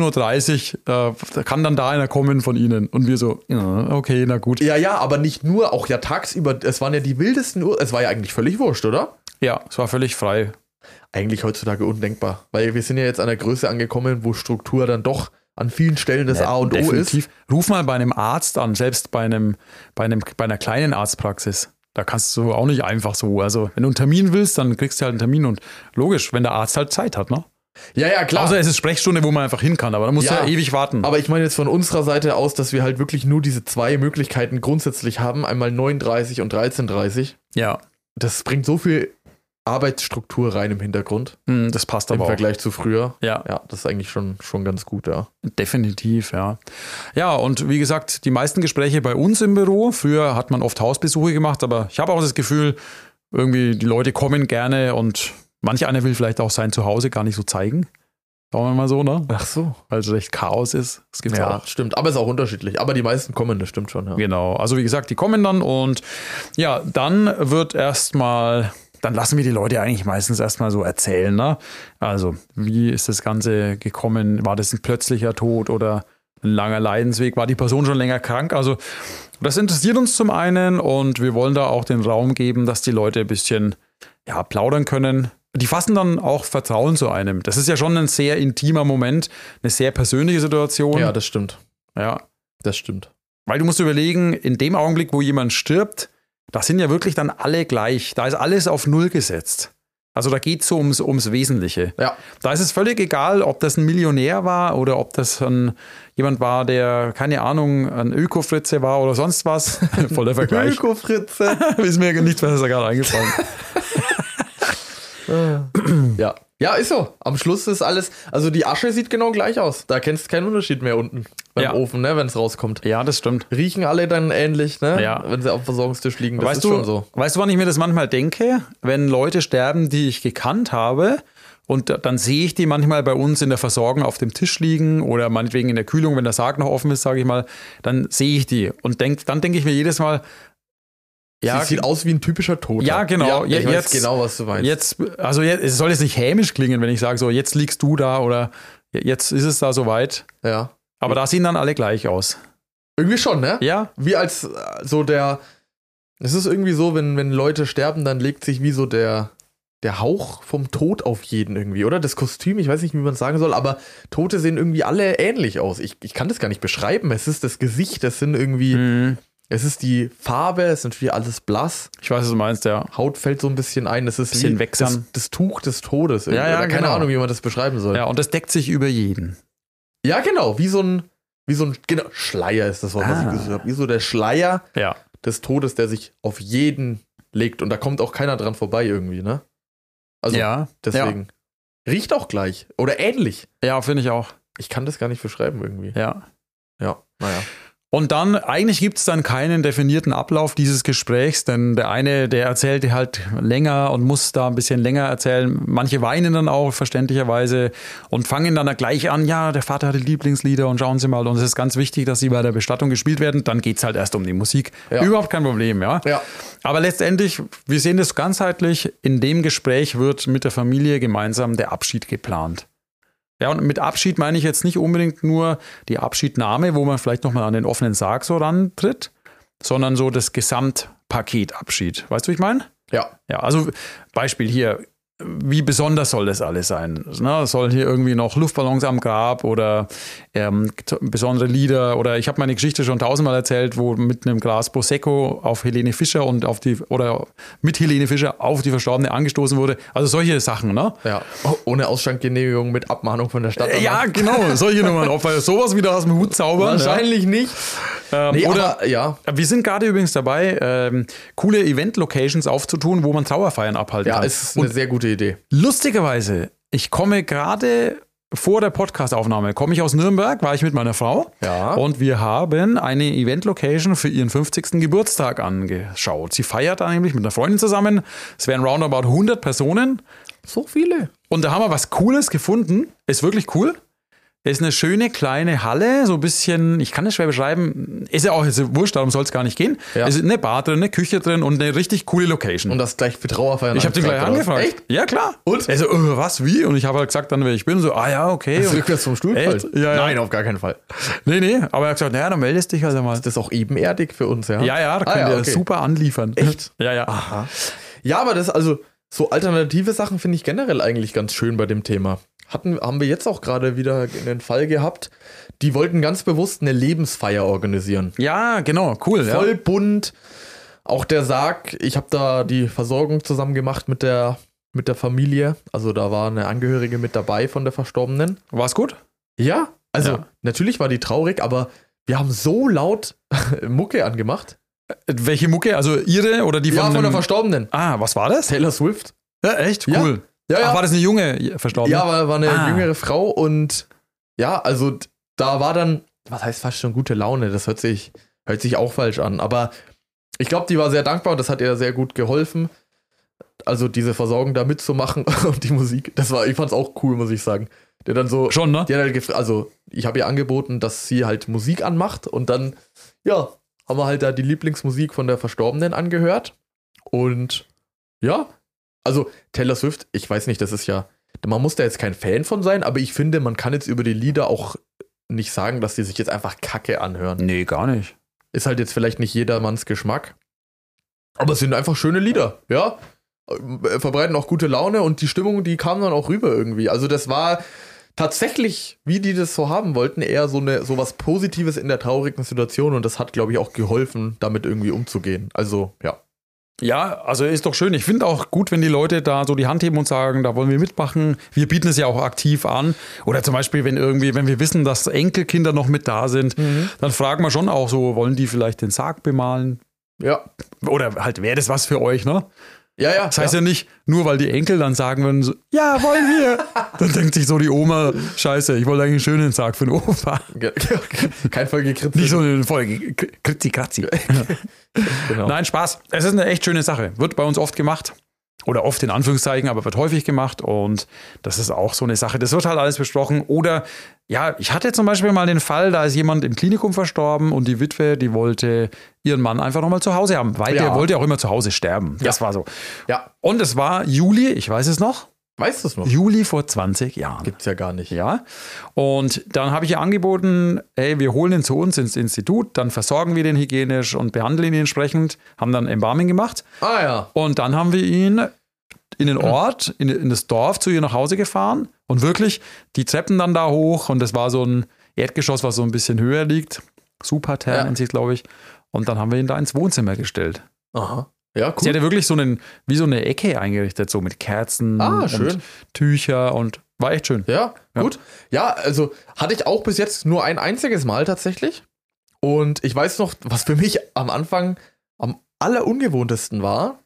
17.30 Uhr kann dann da einer kommen von Ihnen. Und wir so, ja, okay, na gut. Ja, aber nicht nur, auch ja tagsüber, es waren ja die wildesten es war ja eigentlich völlig wurscht, oder? Ja, es war völlig frei. Eigentlich heutzutage undenkbar, weil wir sind ja jetzt an der Größe angekommen, wo Struktur dann doch an vielen Stellen das A und O ist. Ruf mal bei einem Arzt an, selbst bei einer kleinen Arztpraxis. Da kannst du auch nicht einfach so. Also, wenn du einen Termin willst, dann kriegst du halt einen Termin und logisch, wenn der Arzt halt Zeit hat, ne? Ja, klar. Außer es ist Sprechstunde, wo man einfach hin kann, aber dann musst du ja ewig warten. Aber ich meine jetzt von unserer Seite aus, dass wir halt wirklich nur diese 2 Möglichkeiten grundsätzlich haben, einmal 9:30 und 13:30. Ja. Das bringt so viel Arbeitsstruktur rein im Hintergrund. Das passt aber im Vergleich zu früher. Ja, das ist eigentlich schon ganz gut, ja. Definitiv, ja. Ja, und wie gesagt, die meisten Gespräche bei uns im Büro. Früher hat man oft Hausbesuche gemacht, aber ich habe auch das Gefühl, irgendwie die Leute kommen gerne und manch einer will vielleicht auch sein Zuhause gar nicht so zeigen. Sagen wir mal so, ne? Ach so. Weil es recht Chaos ist. Das gibt's auch. Stimmt. Aber es ist auch unterschiedlich. Aber die meisten kommen, das stimmt schon, ja. Genau. Also wie gesagt, die kommen dann und ja, dann lassen wir die Leute eigentlich meistens erstmal so erzählen, ne? Also, wie ist das Ganze gekommen? War das ein plötzlicher Tod oder ein langer Leidensweg? War die Person schon länger krank? Also, das interessiert uns zum einen und wir wollen da auch den Raum geben, dass die Leute ein bisschen plaudern können. Die fassen dann auch Vertrauen zu einem. Das ist ja schon ein sehr intimer Moment, eine sehr persönliche Situation. Ja, das stimmt. Ja. Das stimmt. Weil du musst überlegen, in dem Augenblick, wo jemand stirbt, da sind ja wirklich dann alle gleich. Da ist alles auf Null gesetzt. Also da geht es so ums Wesentliche. Ja. Da ist es völlig egal, ob das ein Millionär war oder ob das jemand war, der, keine Ahnung, ein Öko-Fritze war oder sonst was. Voller Vergleich. Öko-Fritze. Ist mir nichts besser gerade eingefallen. Ja. Ja, ist so. Am Schluss ist alles, also die Asche sieht genau gleich aus. Da kennst du keinen Unterschied mehr unten beim Ofen, ne, wenn es rauskommt. Ja, das stimmt. Riechen alle dann ähnlich, ne? Ja. Wenn sie auf dem Versorgungstisch liegen. Das Weißt ist schon so. Weißt du, wann ich mir das manchmal denke? Wenn Leute sterben, die ich gekannt habe Und dann sehe ich die manchmal bei uns in der Versorgung auf dem Tisch liegen oder meinetwegen in der Kühlung, wenn der Sarg noch offen ist, sage ich mal, dann sehe ich die und dann denke ich mir jedes Mal, ja, sieht aus wie ein typischer Toter. Ja, genau. Ja, ich weiß genau, was du meinst. Es soll jetzt nicht hämisch klingen, wenn ich sage, so, jetzt liegst du da oder jetzt ist es da soweit. Ja. Aber da sehen dann alle gleich aus. Irgendwie schon, ne? Ja. Wie als so es ist irgendwie so, wenn Leute sterben, dann legt sich wie so der Hauch vom Tod auf jeden irgendwie, oder? Das Kostüm, ich weiß nicht, wie man es sagen soll, aber Tote sehen irgendwie alle ähnlich aus. Ich kann das gar nicht beschreiben. Es ist das Gesicht, es sind irgendwie, es ist die Farbe, es sind wie alles blass. Ich weiß, was du meinst, ja. Haut fällt so ein bisschen ein, es ist bisschen wie das Tuch des Todes. Ja, ja, keine Ahnung, wie man das beschreiben soll. Ja, und das deckt sich über jeden. Ja, genau, wie so ein genau, Schleier ist das Wort, was ich gesagt habe. Wie so der Schleier des Todes, der sich auf jeden legt. Und da kommt auch keiner dran vorbei irgendwie, ne? Also, deswegen. Ja. Riecht auch gleich. Oder ähnlich. Ja, finde ich auch. Ich kann das gar nicht beschreiben irgendwie. Ja. Ja, naja. Und dann, eigentlich gibt es dann keinen definierten Ablauf dieses Gesprächs, denn der eine, der erzählt halt länger und muss da ein bisschen länger erzählen. Manche weinen dann auch, verständlicherweise, und fangen dann gleich an, ja, der Vater hatte Lieblingslieder und schauen Sie mal, und es ist ganz wichtig, dass sie bei der Bestattung gespielt werden. Dann geht es halt erst um die Musik. Ja. Überhaupt kein Problem, ja. Aber letztendlich, wir sehen das ganzheitlich, in dem Gespräch wird mit der Familie gemeinsam der Abschied geplant. Ja, und mit Abschied meine ich jetzt nicht unbedingt nur die Abschiednahme, wo man vielleicht nochmal an den offenen Sarg so rantritt, sondern so das Gesamtpaket Abschied. Weißt du, wie ich meine? Ja. Ja, also Beispiel hier, wie besonders soll das alles sein? Ne? Soll hier irgendwie noch Luftballons am Grab oder besondere Lieder? Oder ich habe meine Geschichte schon 1000-mal erzählt, wo mit einem Glas Prosecco auf Helene Fischer mit Helene Fischer auf die Verstorbene angestoßen wurde. Also solche Sachen, ne? Ja, ohne Ausschrankgenehmigung, mit Abmahnung von der Stadt. Ja, genau, solche Nummern. Ob wir sowas wieder aus dem Hut zaubern? Wahrscheinlich nicht. Wir sind gerade übrigens dabei, coole Event-Locations aufzutun, wo man Trauerfeiern abhalten kann. Ja, ist eine sehr gute Idee. Lustigerweise, ich komme gerade vor der Podcast-Aufnahme, komme ich aus Nürnberg, war ich mit meiner Frau. Ja. Und wir haben eine Event-Location für ihren 50. Geburtstag angeschaut. Sie feiert da nämlich mit einer Freundin zusammen. Es wären roundabout 100 Personen. So viele. Und da haben wir was Cooles gefunden. Ist wirklich cool. Es ist eine schöne kleine Halle, so ein bisschen, ich kann das schwer beschreiben, ist ja auch ist wurscht, darum soll es gar nicht gehen. Ja. Es ist eine Bar drin, eine Küche drin und eine richtig coole Location. Und das gleich für Trauerfeiern. Ich habe den gleich angefragt. Echt? Ja, klar. Und? Er so, was, wie? Und ich habe halt gesagt, dann wer ich bin, so, ja, okay. Hast du rückwärts vom Stuhl gefallen? Ja. Nein, auf gar keinen Fall. Nee, aber er hat gesagt, naja, dann meldest dich also mal. Ist das auch ebenerdig für uns, ja? Ja, da könnt ihr super anliefern. Echt? Ja. Aha. Ja, aber das, also, so alternative Sachen finde ich generell eigentlich ganz schön bei dem Thema. Haben wir jetzt auch gerade wieder einen Fall gehabt, die wollten ganz bewusst eine Lebensfeier organisieren. Ja, genau, cool. Voll bunt. Auch der Sarg, ich habe da die Versorgung zusammen gemacht mit der Familie. Also da war eine Angehörige mit dabei von der Verstorbenen. War's gut? Ja, also natürlich war die traurig, aber wir haben so laut Mucke angemacht. Welche Mucke? Also ihre oder die von der Verstorbenen. Ah, was war das? Taylor Swift. Ja, echt? Cool. Ja. Ach, war das eine junge Verstorbene? Ja, war eine jüngere Frau und ja, also da war dann, was heißt fast schon gute Laune, das hört sich auch falsch an, aber ich glaube, die war sehr dankbar und das hat ihr sehr gut geholfen, also diese Versorgung da mitzumachen und die Musik, ich fand's auch cool, muss ich sagen. Der dann so, schon, ne? Die hat halt also ich habe ihr angeboten, dass sie halt Musik anmacht und dann, ja, haben wir halt da die Lieblingsmusik von der Verstorbenen angehört und ja, also Taylor Swift, ich weiß nicht, das ist ja, man muss da jetzt kein Fan von sein, aber ich finde, man kann jetzt über die Lieder auch nicht sagen, dass die sich jetzt einfach kacke anhören. Nee, gar nicht. Ist halt jetzt vielleicht nicht jedermanns Geschmack, aber es sind einfach schöne Lieder, ja. Verbreiten auch gute Laune und die Stimmung, die kam dann auch rüber irgendwie. Also das war tatsächlich, wie die das so haben wollten, eher so was Positives in der traurigen Situation und das hat, glaube ich, auch geholfen, damit irgendwie umzugehen. Also, ja. Ja, also ist doch schön. Ich finde auch gut, wenn die Leute da so die Hand heben und sagen, da wollen wir mitmachen. Wir bieten es ja auch aktiv an. Oder zum Beispiel, wenn wir wissen, dass Enkelkinder noch mit da sind, dann fragen wir schon auch so, wollen die vielleicht den Sarg bemalen? Ja. Oder halt, wäre das was für euch, ne? Ja. Das heißt ja nicht, nur weil die Enkel dann sagen würden, so, ja, wollen wir. Dann denkt sich so die Oma, scheiße, ich wollte eigentlich einen schönen Sarg für den Opa. Kein Folgekritzi. Nicht so eine Folge Kritzi-Kratzi. Genau. Nein, Spaß. Es ist eine echt schöne Sache. Wird bei uns oft gemacht. oder oft in Anführungszeichen, aber wird häufig gemacht und das ist auch so eine Sache. Das wird halt alles besprochen. Oder ja, ich hatte zum Beispiel mal den Fall, da ist jemand im Klinikum verstorben und die Witwe, die wollte ihren Mann einfach nochmal zu Hause haben, weil der wollte auch immer zu Hause sterben. Das war so. Ja. Und es war Juli, ich weiß es noch. Weißt du es noch? Juli vor 20 Jahren. Gibt's ja gar nicht. Ja. Und dann habe ich ihr angeboten, hey, wir holen ihn zu uns ins Institut, dann versorgen wir den hygienisch und behandeln ihn entsprechend, haben dann Embalming gemacht. Ah ja. Und dann haben wir ihn in den Ort, in das Dorf zu ihr nach Hause gefahren und wirklich die Treppen dann da hoch und das war so ein Erdgeschoss, was so ein bisschen höher liegt. Superterra nennt sich, glaube ich. Und dann haben wir ihn da ins Wohnzimmer gestellt. Aha. Ja, cool. Sie hatte wirklich wie so eine Ecke eingerichtet, so mit Kerzen und Tücher und war echt schön. Ja, gut. Ja, also hatte ich auch bis jetzt nur ein einziges Mal tatsächlich. Und ich weiß noch, was für mich am Anfang am allerungewohntesten war,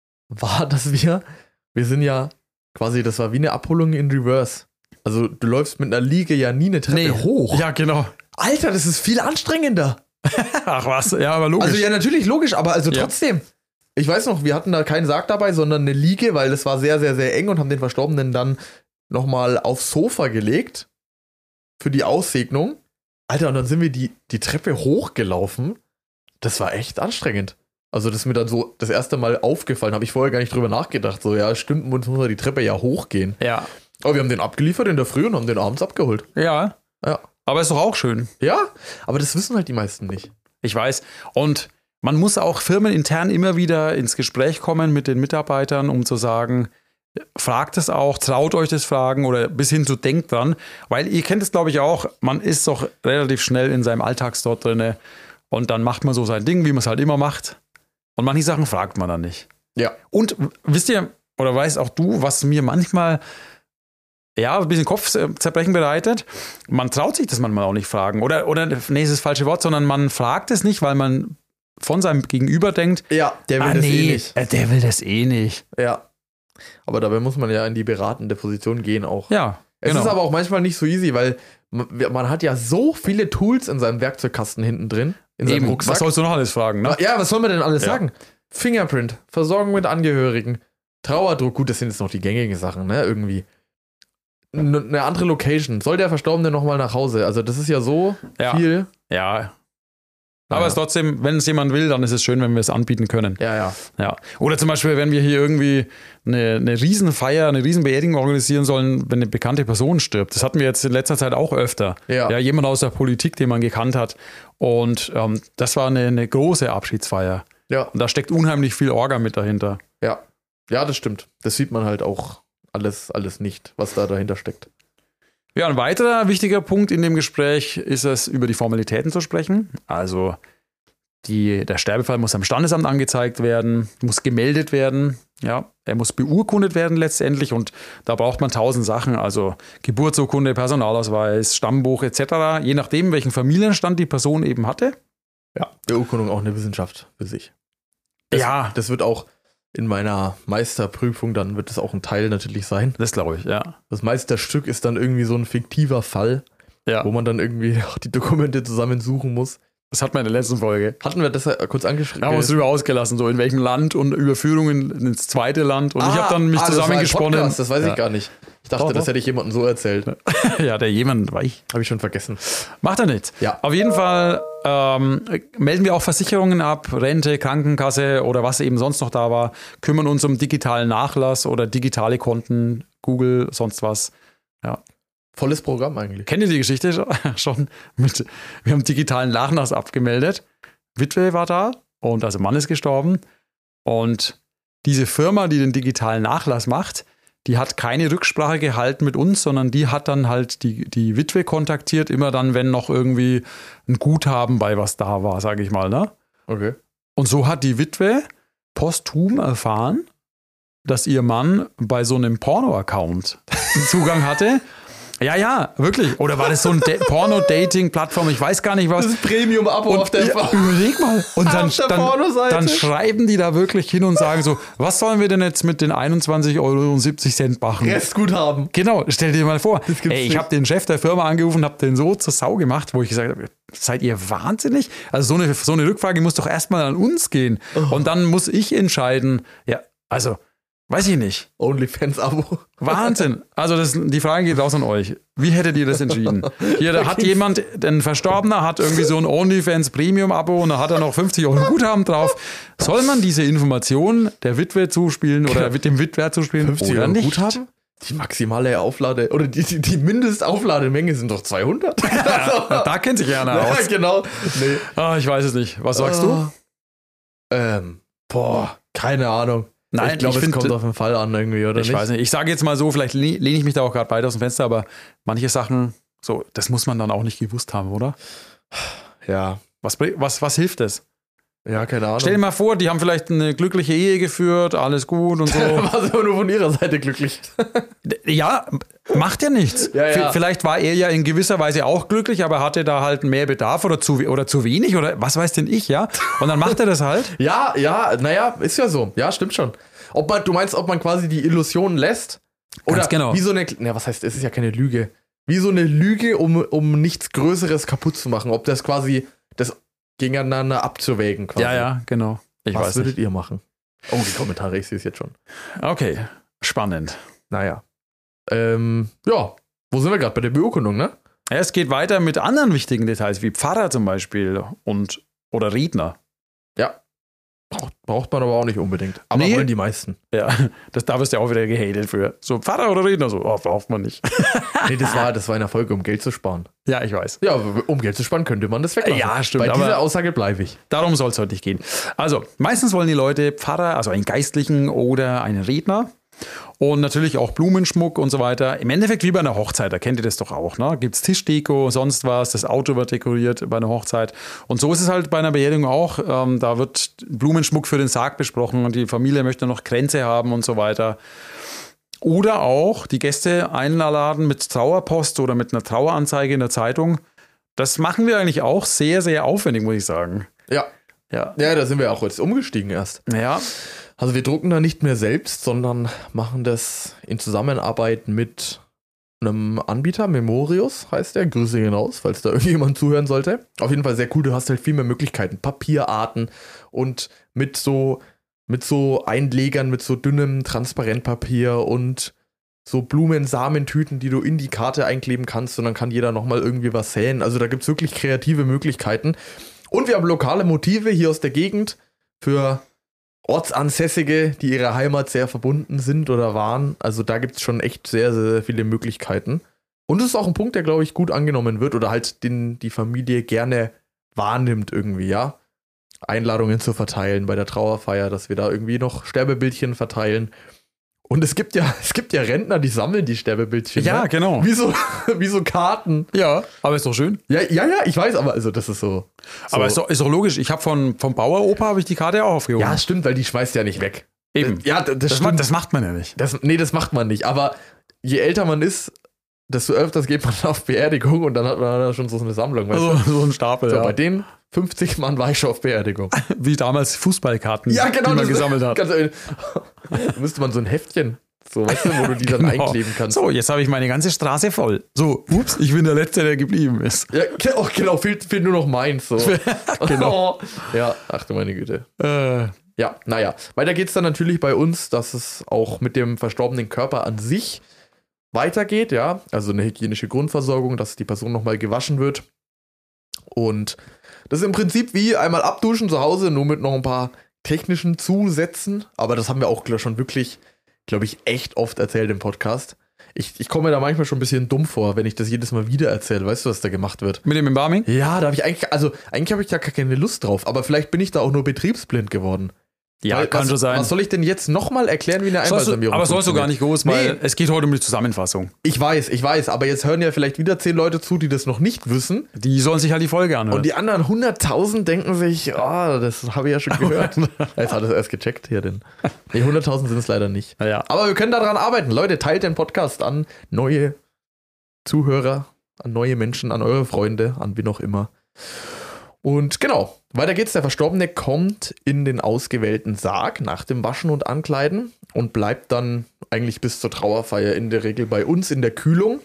dass wir sind ja quasi, das war wie eine Abholung in Reverse. Also du läufst mit einer Liege ja nie eine Treppe hoch. Ja, genau. Alter, das ist viel anstrengender. Ach was, ja, aber logisch. Also ja, natürlich logisch, aber also trotzdem. Ich weiß noch, wir hatten da keinen Sarg dabei, sondern eine Liege, weil das war sehr, sehr, sehr eng und haben den Verstorbenen dann nochmal aufs Sofa gelegt für die Aussegnung. Alter, und dann sind wir die Treppe hochgelaufen. Das war echt anstrengend. Also das ist mir dann so das erste Mal aufgefallen, habe ich vorher gar nicht drüber nachgedacht. So, ja, stimmt, muss man die Treppe ja hochgehen. Ja. Aber wir haben den abgeliefert in der Früh und haben den abends abgeholt. Ja. Aber ist doch auch schön. Ja, aber das wissen halt die meisten nicht. Ich weiß. Und man muss auch firmenintern immer wieder ins Gespräch kommen mit den Mitarbeitern, um zu sagen, fragt es auch, traut euch das fragen oder bis hin zu denkt dran. Weil ihr kennt es, glaube ich, auch, man ist doch relativ schnell in seinem Alltagsdort drin und dann macht man so sein Ding, wie man es halt immer macht. Und manche Sachen fragt man dann nicht. Ja. Und wisst ihr, oder weißt auch du, was mir manchmal ein bisschen Kopfzerbrechen bereitet? Man traut sich das manchmal auch nicht fragen. Oder nee, ist das falsche Wort, sondern man fragt es nicht, weil man von seinem Gegenüber denkt, ja, der will das eh nicht. Der will das eh nicht. Ja. Aber dabei muss man ja in die beratende Position gehen auch. Ja, Es ist aber auch manchmal nicht so easy, weil man hat ja so viele Tools in seinem Werkzeugkasten hinten drin, in seinem Rucksack. Was sollst du noch alles fragen, ne? Ja, was soll man denn alles sagen? Fingerprint, Versorgung mit Angehörigen, Trauerdruck, gut, das sind jetzt noch die gängigen Sachen, ne, irgendwie. Eine andere Location. Soll der Verstorbene nochmal nach Hause? Also das ist ja so viel. Ja. Aber es ist trotzdem, wenn es jemand will, dann ist es schön, wenn wir es anbieten können. Ja. Oder zum Beispiel, wenn wir hier irgendwie eine Riesenfeier, eine Riesenbeerdigung organisieren sollen, wenn eine bekannte Person stirbt. Das hatten wir jetzt in letzter Zeit auch öfter. Ja, jemand aus der Politik, den man gekannt hat. Und das war eine große Abschiedsfeier. Ja. Und da steckt unheimlich viel Orga mit dahinter. Ja, das stimmt. Das sieht man halt auch alles nicht, was da dahinter steckt. Ja, ein weiterer wichtiger Punkt in dem Gespräch ist es, über die Formalitäten zu sprechen. Also der Sterbefall muss am Standesamt angezeigt werden, muss gemeldet werden, ja, er muss beurkundet werden letztendlich und da braucht man 1000 Sachen, also Geburtsurkunde, Personalausweis, Stammbuch etc., je nachdem, welchen Familienstand die Person eben hatte. Ja, Beurkundung auch eine Wissenschaft für sich. Das wird auch in meiner Meisterprüfung, dann wird das auch ein Teil natürlich sein. Das glaube ich, ja. Das Meisterstück ist dann irgendwie so ein fiktiver Fall, wo man dann irgendwie auch die Dokumente zusammensuchen muss. Das hatten wir in der letzten Folge. Hatten wir das kurz angeschrieben? Da haben wir uns drüber ausgelassen, so in welchem Land und Überführungen ins zweite Land. Und ich habe dann mich zusammengesponnen. Das weiß ich gar nicht. Ich dachte, das hätte ich jemandem so erzählt. Ja, der jemand war ich. Habe ich schon vergessen. Macht er nicht. Ja. Auf jeden Fall melden wir auch Versicherungen ab, Rente, Krankenkasse oder was eben sonst noch da war, kümmern uns um digitalen Nachlass oder digitale Konten, Google, sonst was. Ja. Volles Programm eigentlich. Kennt ihr die Geschichte schon? Wir haben digitalen Nachlass abgemeldet. Witwe war da und also Mann ist gestorben. Und diese Firma, die den digitalen Nachlass macht, die hat keine Rücksprache gehalten mit uns, sondern die hat dann halt die Witwe kontaktiert, immer dann, wenn noch irgendwie ein Guthaben bei was da war, sage ich mal. Ne? Okay. Und so hat die Witwe posthum erfahren, dass ihr Mann bei so einem Porno-Account einen Zugang hatte. Ja, wirklich. Oder war das so ein Porno-Dating-Plattform? Ich weiß gar nicht was. Das ist Premium-Abo auf der Überleg mal. Und dann schreiben die da wirklich hin und sagen so, was sollen wir denn jetzt mit den 21,70 € machen? Restguthaben. Genau, stell dir mal vor. Ich habe den Chef der Firma angerufen und habe den so zur Sau gemacht, wo ich gesagt habe, seid ihr wahnsinnig? Also so eine Rückfrage muss doch erstmal an uns gehen. Und dann muss ich entscheiden, ja, also Weiß ich nicht. OnlyFans-Abo. Wahnsinn. Also die Frage geht raus an euch. Wie hättet ihr das entschieden? Hier, da hat jemand, ein Verstorbener hat irgendwie so ein OnlyFans Premium-Abo und da hat er noch 50 Euro Guthaben drauf. Soll man diese Information der Witwe zuspielen oder dem Witwer zuspielen 50 oder Euro nicht? Guthaben? Die maximale Auflade oder die Mindestauflademenge sind doch 200. Da kennt sich einer aus. Ja, genau. Nee. Ich weiß es nicht. Was sagst du? Keine Ahnung. Nein, ich glaube, es kommt auf den Fall an irgendwie, oder nicht? Ich weiß nicht. Ich sage jetzt mal so, vielleicht lehne ich mich da auch gerade weit aus dem Fenster, aber manche Sachen, so, das muss man dann auch nicht gewusst haben, oder? Ja. Was hilft das? Ja, keine Ahnung. Stell dir mal vor, die haben vielleicht eine glückliche Ehe geführt, alles gut und so. War es aber nur von ihrer Seite glücklich. Ja, macht ja nichts. Ja. Vielleicht war er ja in gewisser Weise auch glücklich, aber hatte da halt mehr Bedarf oder zu wenig oder was weiß denn ich, ja? Und dann macht er das halt. Ja, naja, ist ja so. Ja, stimmt schon. Du meinst, ob man quasi die Illusion lässt? Oder Ganz genau. Wie so eine, was heißt, es ist ja keine Lüge. Wie so eine Lüge, um nichts Größeres kaputt zu machen. Ob das quasi, das gegeneinander abzuwägen quasi. Ja, genau. Was würdet ihr machen? Oh, die Kommentare, ich sehe es jetzt schon. Okay, spannend. Naja. Ja, wo sind wir gerade? Bei der Beurkundung, ne? Ja, es geht weiter mit anderen wichtigen Details, wie Pfarrer zum Beispiel oder Redner. Ja. Braucht man aber auch nicht unbedingt. Aber wollen die meisten. Ja, da wirst du ja auch wieder gehatet für. So Pfarrer oder Redner, so, braucht man nicht. Nee, das war in der Folge, um Geld zu sparen. Ja, ich weiß. Ja, um Geld zu sparen, könnte man das weglassen. Ja, stimmt. Bei dieser Aussage bleibe ich. Darum soll es heute nicht gehen. Also, meistens wollen die Leute Pfarrer, also einen Geistlichen oder einen Redner. Und natürlich auch Blumenschmuck und so weiter. Im Endeffekt wie bei einer Hochzeit, da kennt ihr das doch auch. Ne? Gibt es Tischdeko, sonst was, das Auto wird dekoriert bei einer Hochzeit. Und so ist es halt bei einer Beerdigung auch. Da wird Blumenschmuck für den Sarg besprochen und die Familie möchte noch Kränze haben und so weiter. Oder auch die Gäste einladen mit Trauerpost oder mit einer Traueranzeige in der Zeitung. Das machen wir eigentlich auch sehr, sehr aufwendig, muss ich sagen. Ja, da sind wir auch jetzt umgestiegen erst. Ja. Also wir drucken da nicht mehr selbst, sondern machen das in Zusammenarbeit mit einem Anbieter, Memorius heißt der. Grüße hinaus, falls da irgendjemand zuhören sollte. Auf jeden Fall sehr cool, du hast halt viel mehr Möglichkeiten. Papierarten und mit so Einlegern, mit so dünnem Transparentpapier und so Blumensamentüten, die du in die Karte einkleben kannst und dann kann jeder nochmal irgendwie was säen. Also da gibt es wirklich kreative Möglichkeiten. Und wir haben lokale Motive hier aus der Gegend für Ortsansässige, die ihrer Heimat sehr verbunden sind oder waren. Also da gibt es schon echt sehr, sehr viele Möglichkeiten. Und es ist auch ein Punkt, der, glaube ich, gut angenommen wird oder halt den die Familie gerne wahrnimmt irgendwie, ja. Einladungen zu verteilen bei der Trauerfeier, dass wir da irgendwie noch Sterbebildchen verteilen. Und es gibt ja Rentner, die sammeln die Sterbebildchen. Ja, ne? genau. Wie so Karten. Ja, aber ist doch schön. Ja, ich weiß, aber also das ist so. Aber ist doch logisch. Ich habe vom Baueropa habe ich die Karte auch aufgehoben. Ja, stimmt, weil die schmeißt ja nicht weg. Eben. Ja, das stimmt. Das macht man ja nicht. Das macht man nicht. Aber je älter man ist, desto öfters geht man auf Beerdigung und dann hat man da schon so eine Sammlung. Weißt du? So ein Stapel, so, ja. Bei den 50 Mann war ich schon auf Beerdigung. Wie damals Fußballkarten, ja, genau, die man gesammelt hat. Müsste man so ein Heftchen, so, weißt du, wo du die dann einkleben kannst. So, jetzt habe ich meine ganze Straße voll. So, ups, ich bin der Letzte, der geblieben ist. Ja, genau, fehlt nur noch meins. So. Genau. Ja, ach du meine Güte. Ja, naja. Weiter geht's dann natürlich bei uns, dass es auch mit dem verstorbenen Körper an sich weitergeht, ja. Also eine hygienische Grundversorgung, dass die Person nochmal gewaschen wird. Und das ist im Prinzip wie einmal abduschen zu Hause, nur mit noch ein paar technischen Zusätzen. Aber das haben wir auch schon wirklich, glaube ich, echt oft erzählt im Podcast. Ich komme mir da manchmal schon ein bisschen dumm vor, wenn ich das jedes Mal wieder erzähle. Weißt du, was da gemacht wird? Mit dem Embalming? Ja, da habe ich eigentlich habe ich da gar keine Lust drauf. Aber vielleicht bin ich da auch nur betriebsblind geworden. Ja, kann schon sein. Was soll ich denn jetzt nochmal erklären, wie eine Einbalsamierung Aber sollst du gar nicht groß, weil nee. Es geht heute um die Zusammenfassung. Ich weiß, aber jetzt hören ja vielleicht wieder 10 Leute zu, die das noch nicht wissen. Die sollen sich halt die Folge anhören. Und die anderen 100.000 denken sich, das habe ich ja schon gehört. Jetzt hat es erst gecheckt hier, denn. Nee, 100.000 sind es leider nicht. Ja. Aber wir können daran arbeiten. Leute, teilt den Podcast an neue Zuhörer, an neue Menschen, an eure Freunde, an wen auch immer. Und genau, weiter geht's. Der Verstorbene kommt in den ausgewählten Sarg nach dem Waschen und Ankleiden und bleibt dann eigentlich bis zur Trauerfeier in der Regel bei uns in der Kühlung.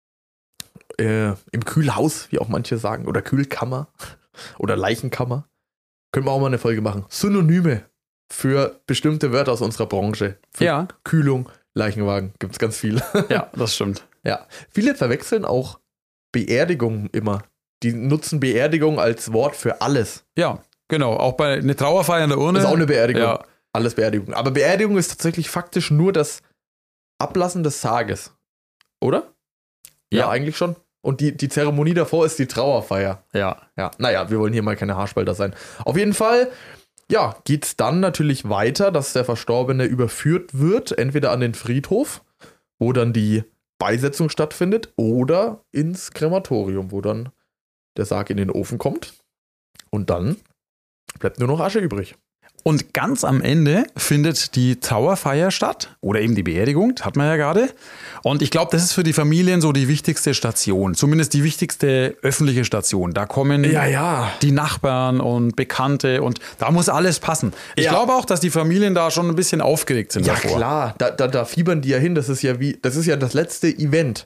Im Kühlhaus, wie auch manche sagen, oder Kühlkammer oder Leichenkammer. Können wir auch mal eine Folge machen. Synonyme für bestimmte Wörter aus unserer Branche. Für Ja. Kühlung, Leichenwagen, gibt es ganz viel. Ja, das stimmt. Ja. Viele verwechseln auch Beerdigung immer. Die nutzen Beerdigung als Wort für alles. Ja, genau. Auch bei einer Trauerfeier in der Urne. Das ist auch eine Beerdigung. Ja. Alles Beerdigung. Aber Beerdigung ist tatsächlich faktisch nur das Ablassen des Sarges. Oder? Ja, eigentlich schon. Und die Zeremonie davor ist die Trauerfeier. Ja. Ja, naja, wir wollen hier mal keine Haarspalter sein. Auf jeden Fall, ja, geht es dann natürlich weiter, dass der Verstorbene überführt wird, entweder an den Friedhof, wo dann die Beisetzung stattfindet, oder ins Krematorium, wo dann der Sarg in den Ofen kommt. Und dann bleibt nur noch Asche übrig. Und ganz am Ende findet die Trauerfeier statt oder eben die Beerdigung, das hat man ja gerade. Und ich glaube, das ist für die Familien so die wichtigste Station, zumindest die wichtigste öffentliche Station. Da kommen die Nachbarn und Bekannte und da muss alles passen. Ich glaube auch, dass die Familien da schon ein bisschen aufgeregt sind davor. Ja, klar, da fiebern die ja hin, das ist ja das letzte Event.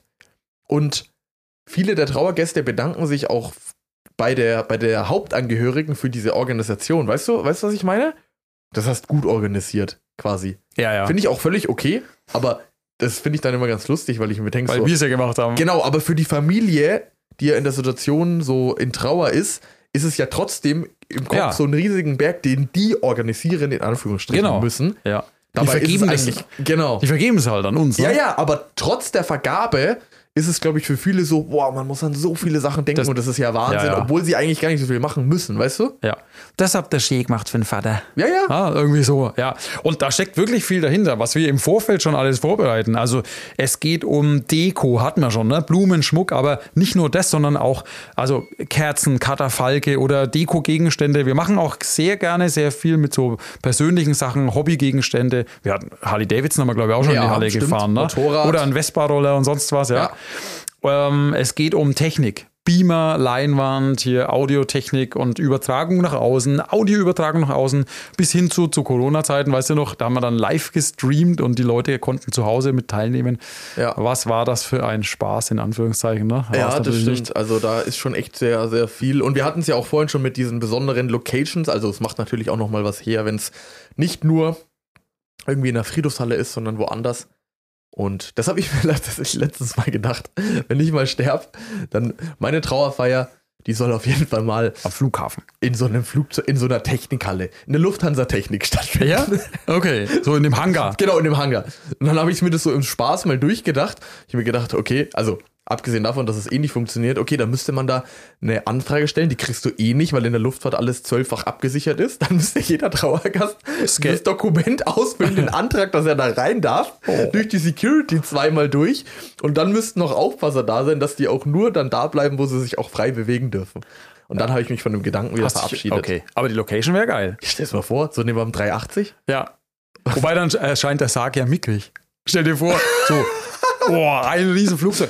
Und viele der Trauergäste bedanken sich auch bei der Hauptangehörigen für diese Organisation. Weißt du, was ich meine? Das hast gut organisiert, quasi. Ja. Finde ich auch völlig okay, aber das finde ich dann immer ganz lustig, weil ich mir denke, weil wir es ja gemacht haben. Genau, aber für die Familie, die ja in der Situation so in Trauer ist es ja trotzdem im Kopf so einen riesigen Berg, den die organisieren, in Anführungsstrichen müssen. Ja. Dabei die vergeben ist es eigentlich, Die vergeben es halt an uns. Ne? Ja, aber trotz der Vergabe ist es, glaube ich, für viele so, boah, man muss an so viele Sachen denken und das ist ja Wahnsinn, obwohl sie eigentlich gar nicht so viel machen müssen, weißt du? Ja. Das habt ihr schön gemacht für den Vater. Ja. Irgendwie so, ja. Und da steckt wirklich viel dahinter, was wir im Vorfeld schon alles vorbereiten. Also es geht um Deko, hatten wir schon, ne? Blumen, Schmuck, aber nicht nur das, sondern auch also Kerzen, Katafalke oder Deko-Gegenstände. Wir machen auch sehr gerne sehr viel mit so persönlichen Sachen, Hobbygegenstände. Wir hatten Harley-Davidson, haben wir glaube ich auch schon in die Halle gefahren, ne? Motorrad. Oder ein Vespa-Roller und sonst was, ja. Es geht um Technik. Beamer, Leinwand, hier Audiotechnik und Übertragung nach außen, Audioübertragung nach außen, bis hin zu Corona-Zeiten, weißt du noch, da haben wir dann live gestreamt und die Leute konnten zu Hause mit teilnehmen. Ja. Was war das für ein Spaß, in Anführungszeichen, ne? Ja, das stimmt. Nicht. Also da ist schon echt sehr, sehr viel. Und wir hatten es ja auch vorhin schon mit diesen besonderen Locations, also es macht natürlich auch nochmal was her, wenn es nicht nur irgendwie in der Friedhofshalle ist, sondern woanders. Und das habe ich mir letztes Mal gedacht, wenn ich mal sterbe, dann meine Trauerfeier, die soll auf jeden Fall mal am Flughafen in so einem Flugzeug, in so einer Technikhalle, in der Lufthansa-Technik stattfinden. Ja? Okay, so in dem Hangar. Genau, in dem Hangar. Und dann habe ich mir das so im Spaß mal durchgedacht. Ich habe mir gedacht, okay, also abgesehen davon, dass es nicht funktioniert, okay, dann müsste man da eine Anfrage stellen, die kriegst du nicht, weil in der Luftfahrt alles 12-fach abgesichert ist. Dann müsste jeder Trauergast das Dokument ausfüllen, den Antrag, dass er da rein darf, durch die Security zweimal durch. Und dann müssten noch Aufpasser da sein, dass die auch nur dann da bleiben, wo sie sich auch frei bewegen dürfen. Und dann habe ich mich von dem Gedanken wieder verabschiedet. Okay, aber die Location wäre geil. Ich stell's mal vor, so nehmen wir am 380. Ja. Wobei dann erscheint der Sarg ja mickrig. Stell dir vor, so... Boah, ein riesen Flugzeug.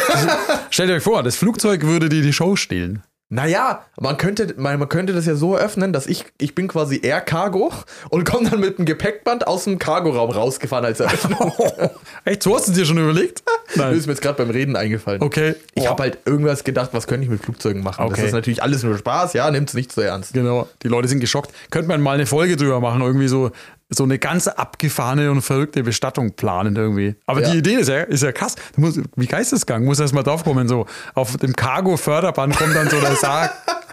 Stellt euch vor, das Flugzeug würde dir die Show stehlen. Naja, man könnte das ja so eröffnen, dass ich bin quasi Air Cargo und komme dann mit dem Gepäckband aus dem Cargoraum rausgefahren als Eröffnung. Echt, so hast du dir schon überlegt? Nein. Das ist mir jetzt gerade beim Reden eingefallen. Okay. Ich habe halt irgendwas gedacht, was könnte ich mit Flugzeugen machen? Okay. Das ist natürlich alles nur Spaß, ja, nimmt's nicht so ernst. Genau, die Leute sind geschockt. Könnte man mal eine Folge drüber machen, irgendwie so eine ganz abgefahrene und verrückte Bestattung planen irgendwie. Aber die Idee ist ja krass. Wie Geistesgang, muss erst mal drauf kommen. So auf dem Cargo-Förderband kommt dann so der Sarg.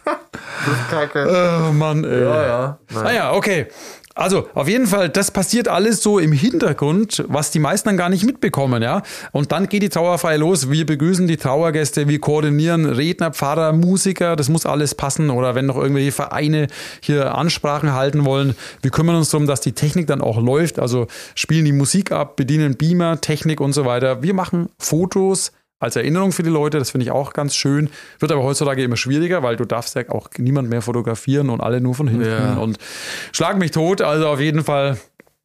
Das ist kacke. Oh Mann, ey. Ja. Naja, okay. Also, auf jeden Fall, das passiert alles so im Hintergrund, was die meisten dann gar nicht mitbekommen, ja. Und dann geht die Trauerfeier los. Wir begrüßen die Trauergäste, wir koordinieren Redner, Pfarrer, Musiker, das muss alles passen. Oder wenn noch irgendwelche Vereine hier Ansprachen halten wollen, wir kümmern uns darum, dass die Technik dann auch läuft. Also spielen die Musik ab, bedienen Beamer, Technik und so weiter. Wir machen Fotos als Erinnerung für die Leute, das finde ich auch ganz schön. Wird aber heutzutage immer schwieriger, weil du darfst ja auch niemand mehr fotografieren und alle nur von hinten und schlag mich tot. Also auf jeden Fall.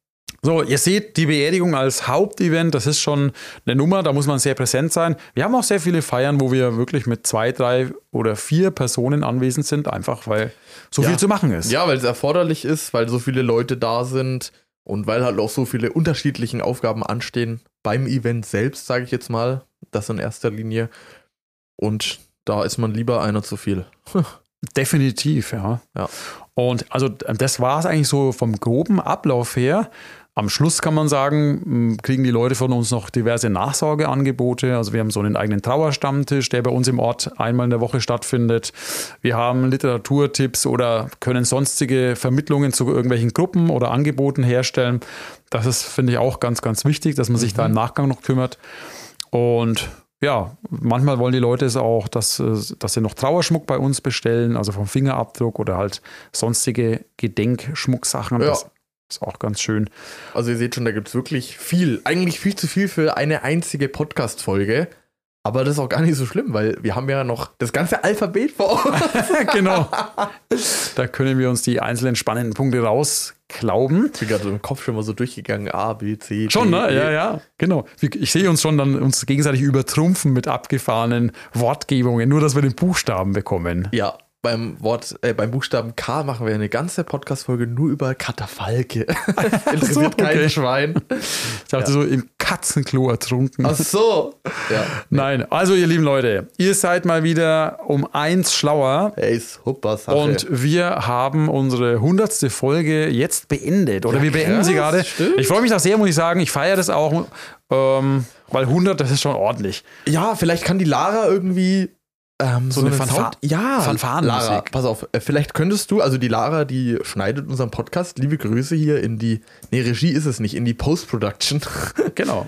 So, ihr seht, die Beerdigung als Hauptevent, das ist schon eine Nummer, da muss man sehr präsent sein. Wir haben auch sehr viele Feiern, wo wir wirklich mit 2, 3 oder 4 Personen anwesend sind, einfach weil so viel zu machen ist. Ja, weil es erforderlich ist, weil so viele Leute da sind und weil halt auch so viele unterschiedliche Aufgaben anstehen beim Event selbst, sage ich jetzt mal. Das in erster Linie. Und da ist man lieber einer zu viel. Definitiv, ja. Und also das war es eigentlich so vom groben Ablauf her. Am Schluss kann man sagen, kriegen die Leute von uns noch diverse Nachsorgeangebote. Also wir haben so einen eigenen Trauerstammtisch, der bei uns im Ort einmal in der Woche stattfindet. Wir haben Literaturtipps oder können sonstige Vermittlungen zu irgendwelchen Gruppen oder Angeboten herstellen. Das ist, finde ich, auch ganz, ganz wichtig, dass man sich da im Nachgang noch kümmert. Und ja, manchmal wollen die Leute es auch, dass sie noch Trauerschmuck bei uns bestellen, also vom Fingerabdruck oder halt sonstige Gedenkschmucksachen. Ja. Das ist auch ganz schön. Also ihr seht schon, da gibt es wirklich viel, eigentlich viel zu viel für eine einzige Podcast-Folge. Aber das ist auch gar nicht so schlimm, weil wir haben ja noch das ganze Alphabet vor uns. Genau. Da können wir uns die einzelnen spannenden Punkte rausklauben. Ich bin gerade im Kopf schon mal so durchgegangen. A, B, C, D, Schon, ne? E. Ja. Genau. Ich sehe uns schon dann uns gegenseitig übertrumpfen mit abgefahrenen Wortgebungen, nur dass wir den Buchstaben bekommen. Ja. Beim Buchstaben K machen wir eine ganze Podcast-Folge nur über Katafalke. Interessiert kein Schwein. Ich dachte so im Katzenklo ertrunken. Ach so. Ja. Nein, also ihr lieben Leute, ihr seid mal wieder um 1 schlauer. Ey, ist super Sache. Und wir haben unsere 100. Folge jetzt beendet. Oder wir beenden sie gerade. Stimmt. Ich freue mich da sehr, muss ich sagen. Ich feiere das auch, weil 100, das ist schon ordentlich. Ja, vielleicht kann die Lara irgendwie so eine Fanfarenmusik. Lara, pass auf, vielleicht könntest du, also die Lara, die schneidet unseren Podcast, liebe Grüße hier in die, Regie ist es nicht, in die Post-Production. Genau.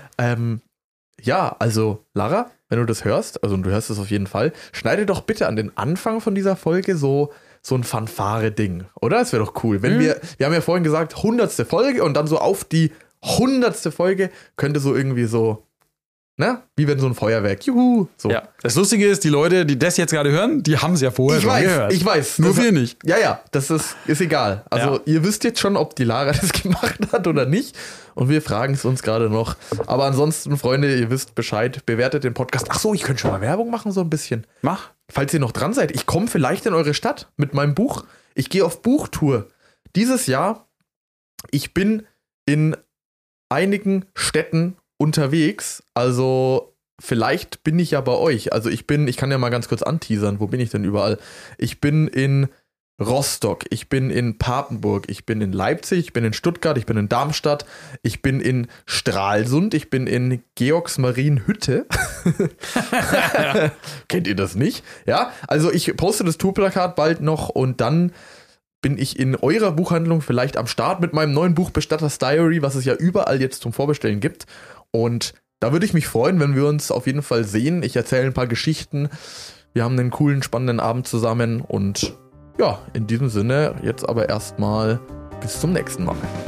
Ja, also Lara, wenn du das hörst, also du hörst es auf jeden Fall, schneide doch bitte an den Anfang von dieser Folge so ein Fanfare-Ding, oder? Das wäre doch cool. Wenn wir haben ja vorhin gesagt, 100. Folge und dann so auf die 100. Folge könnte so irgendwie so, ne? Wie wenn so ein Feuerwerk. Juhu. So. Ja. Das Lustige ist, die Leute, die das jetzt gerade hören, die haben es ja vorher schon gehört. Ich weiß. Nur wir nicht. Ja, das ist egal. Also ihr wisst jetzt schon, ob die Lara das gemacht hat oder nicht. Und wir fragen es uns gerade noch. Aber ansonsten, Freunde, ihr wisst Bescheid. Bewertet den Podcast. Ach so, ich könnte schon mal Werbung machen, so ein bisschen. Mach. Falls ihr noch dran seid. Ich komme vielleicht in eure Stadt mit meinem Buch. Ich gehe auf Buchtour. Dieses Jahr, ich bin in einigen Städten unterwegs, also vielleicht bin ich ja bei euch. Also ich kann ja mal ganz kurz anteasern, wo bin ich denn überall? Ich bin in Rostock, ich bin in Papenburg, ich bin in Leipzig, ich bin in Stuttgart, ich bin in Darmstadt, ich bin in Stralsund, ich bin in Georgsmarienhütte. Kennt ihr das nicht? Ja, also ich poste das Tourplakat bald noch und dann bin ich in eurer Buchhandlung vielleicht am Start mit meinem neuen Buch Bestatters Diary, was es ja überall jetzt zum Vorbestellen gibt. Und da würde ich mich freuen, wenn wir uns auf jeden Fall sehen. Ich erzähle ein paar Geschichten. Wir haben einen coolen, spannenden Abend zusammen. Und ja, in diesem Sinne, jetzt aber erstmal bis zum nächsten Mal.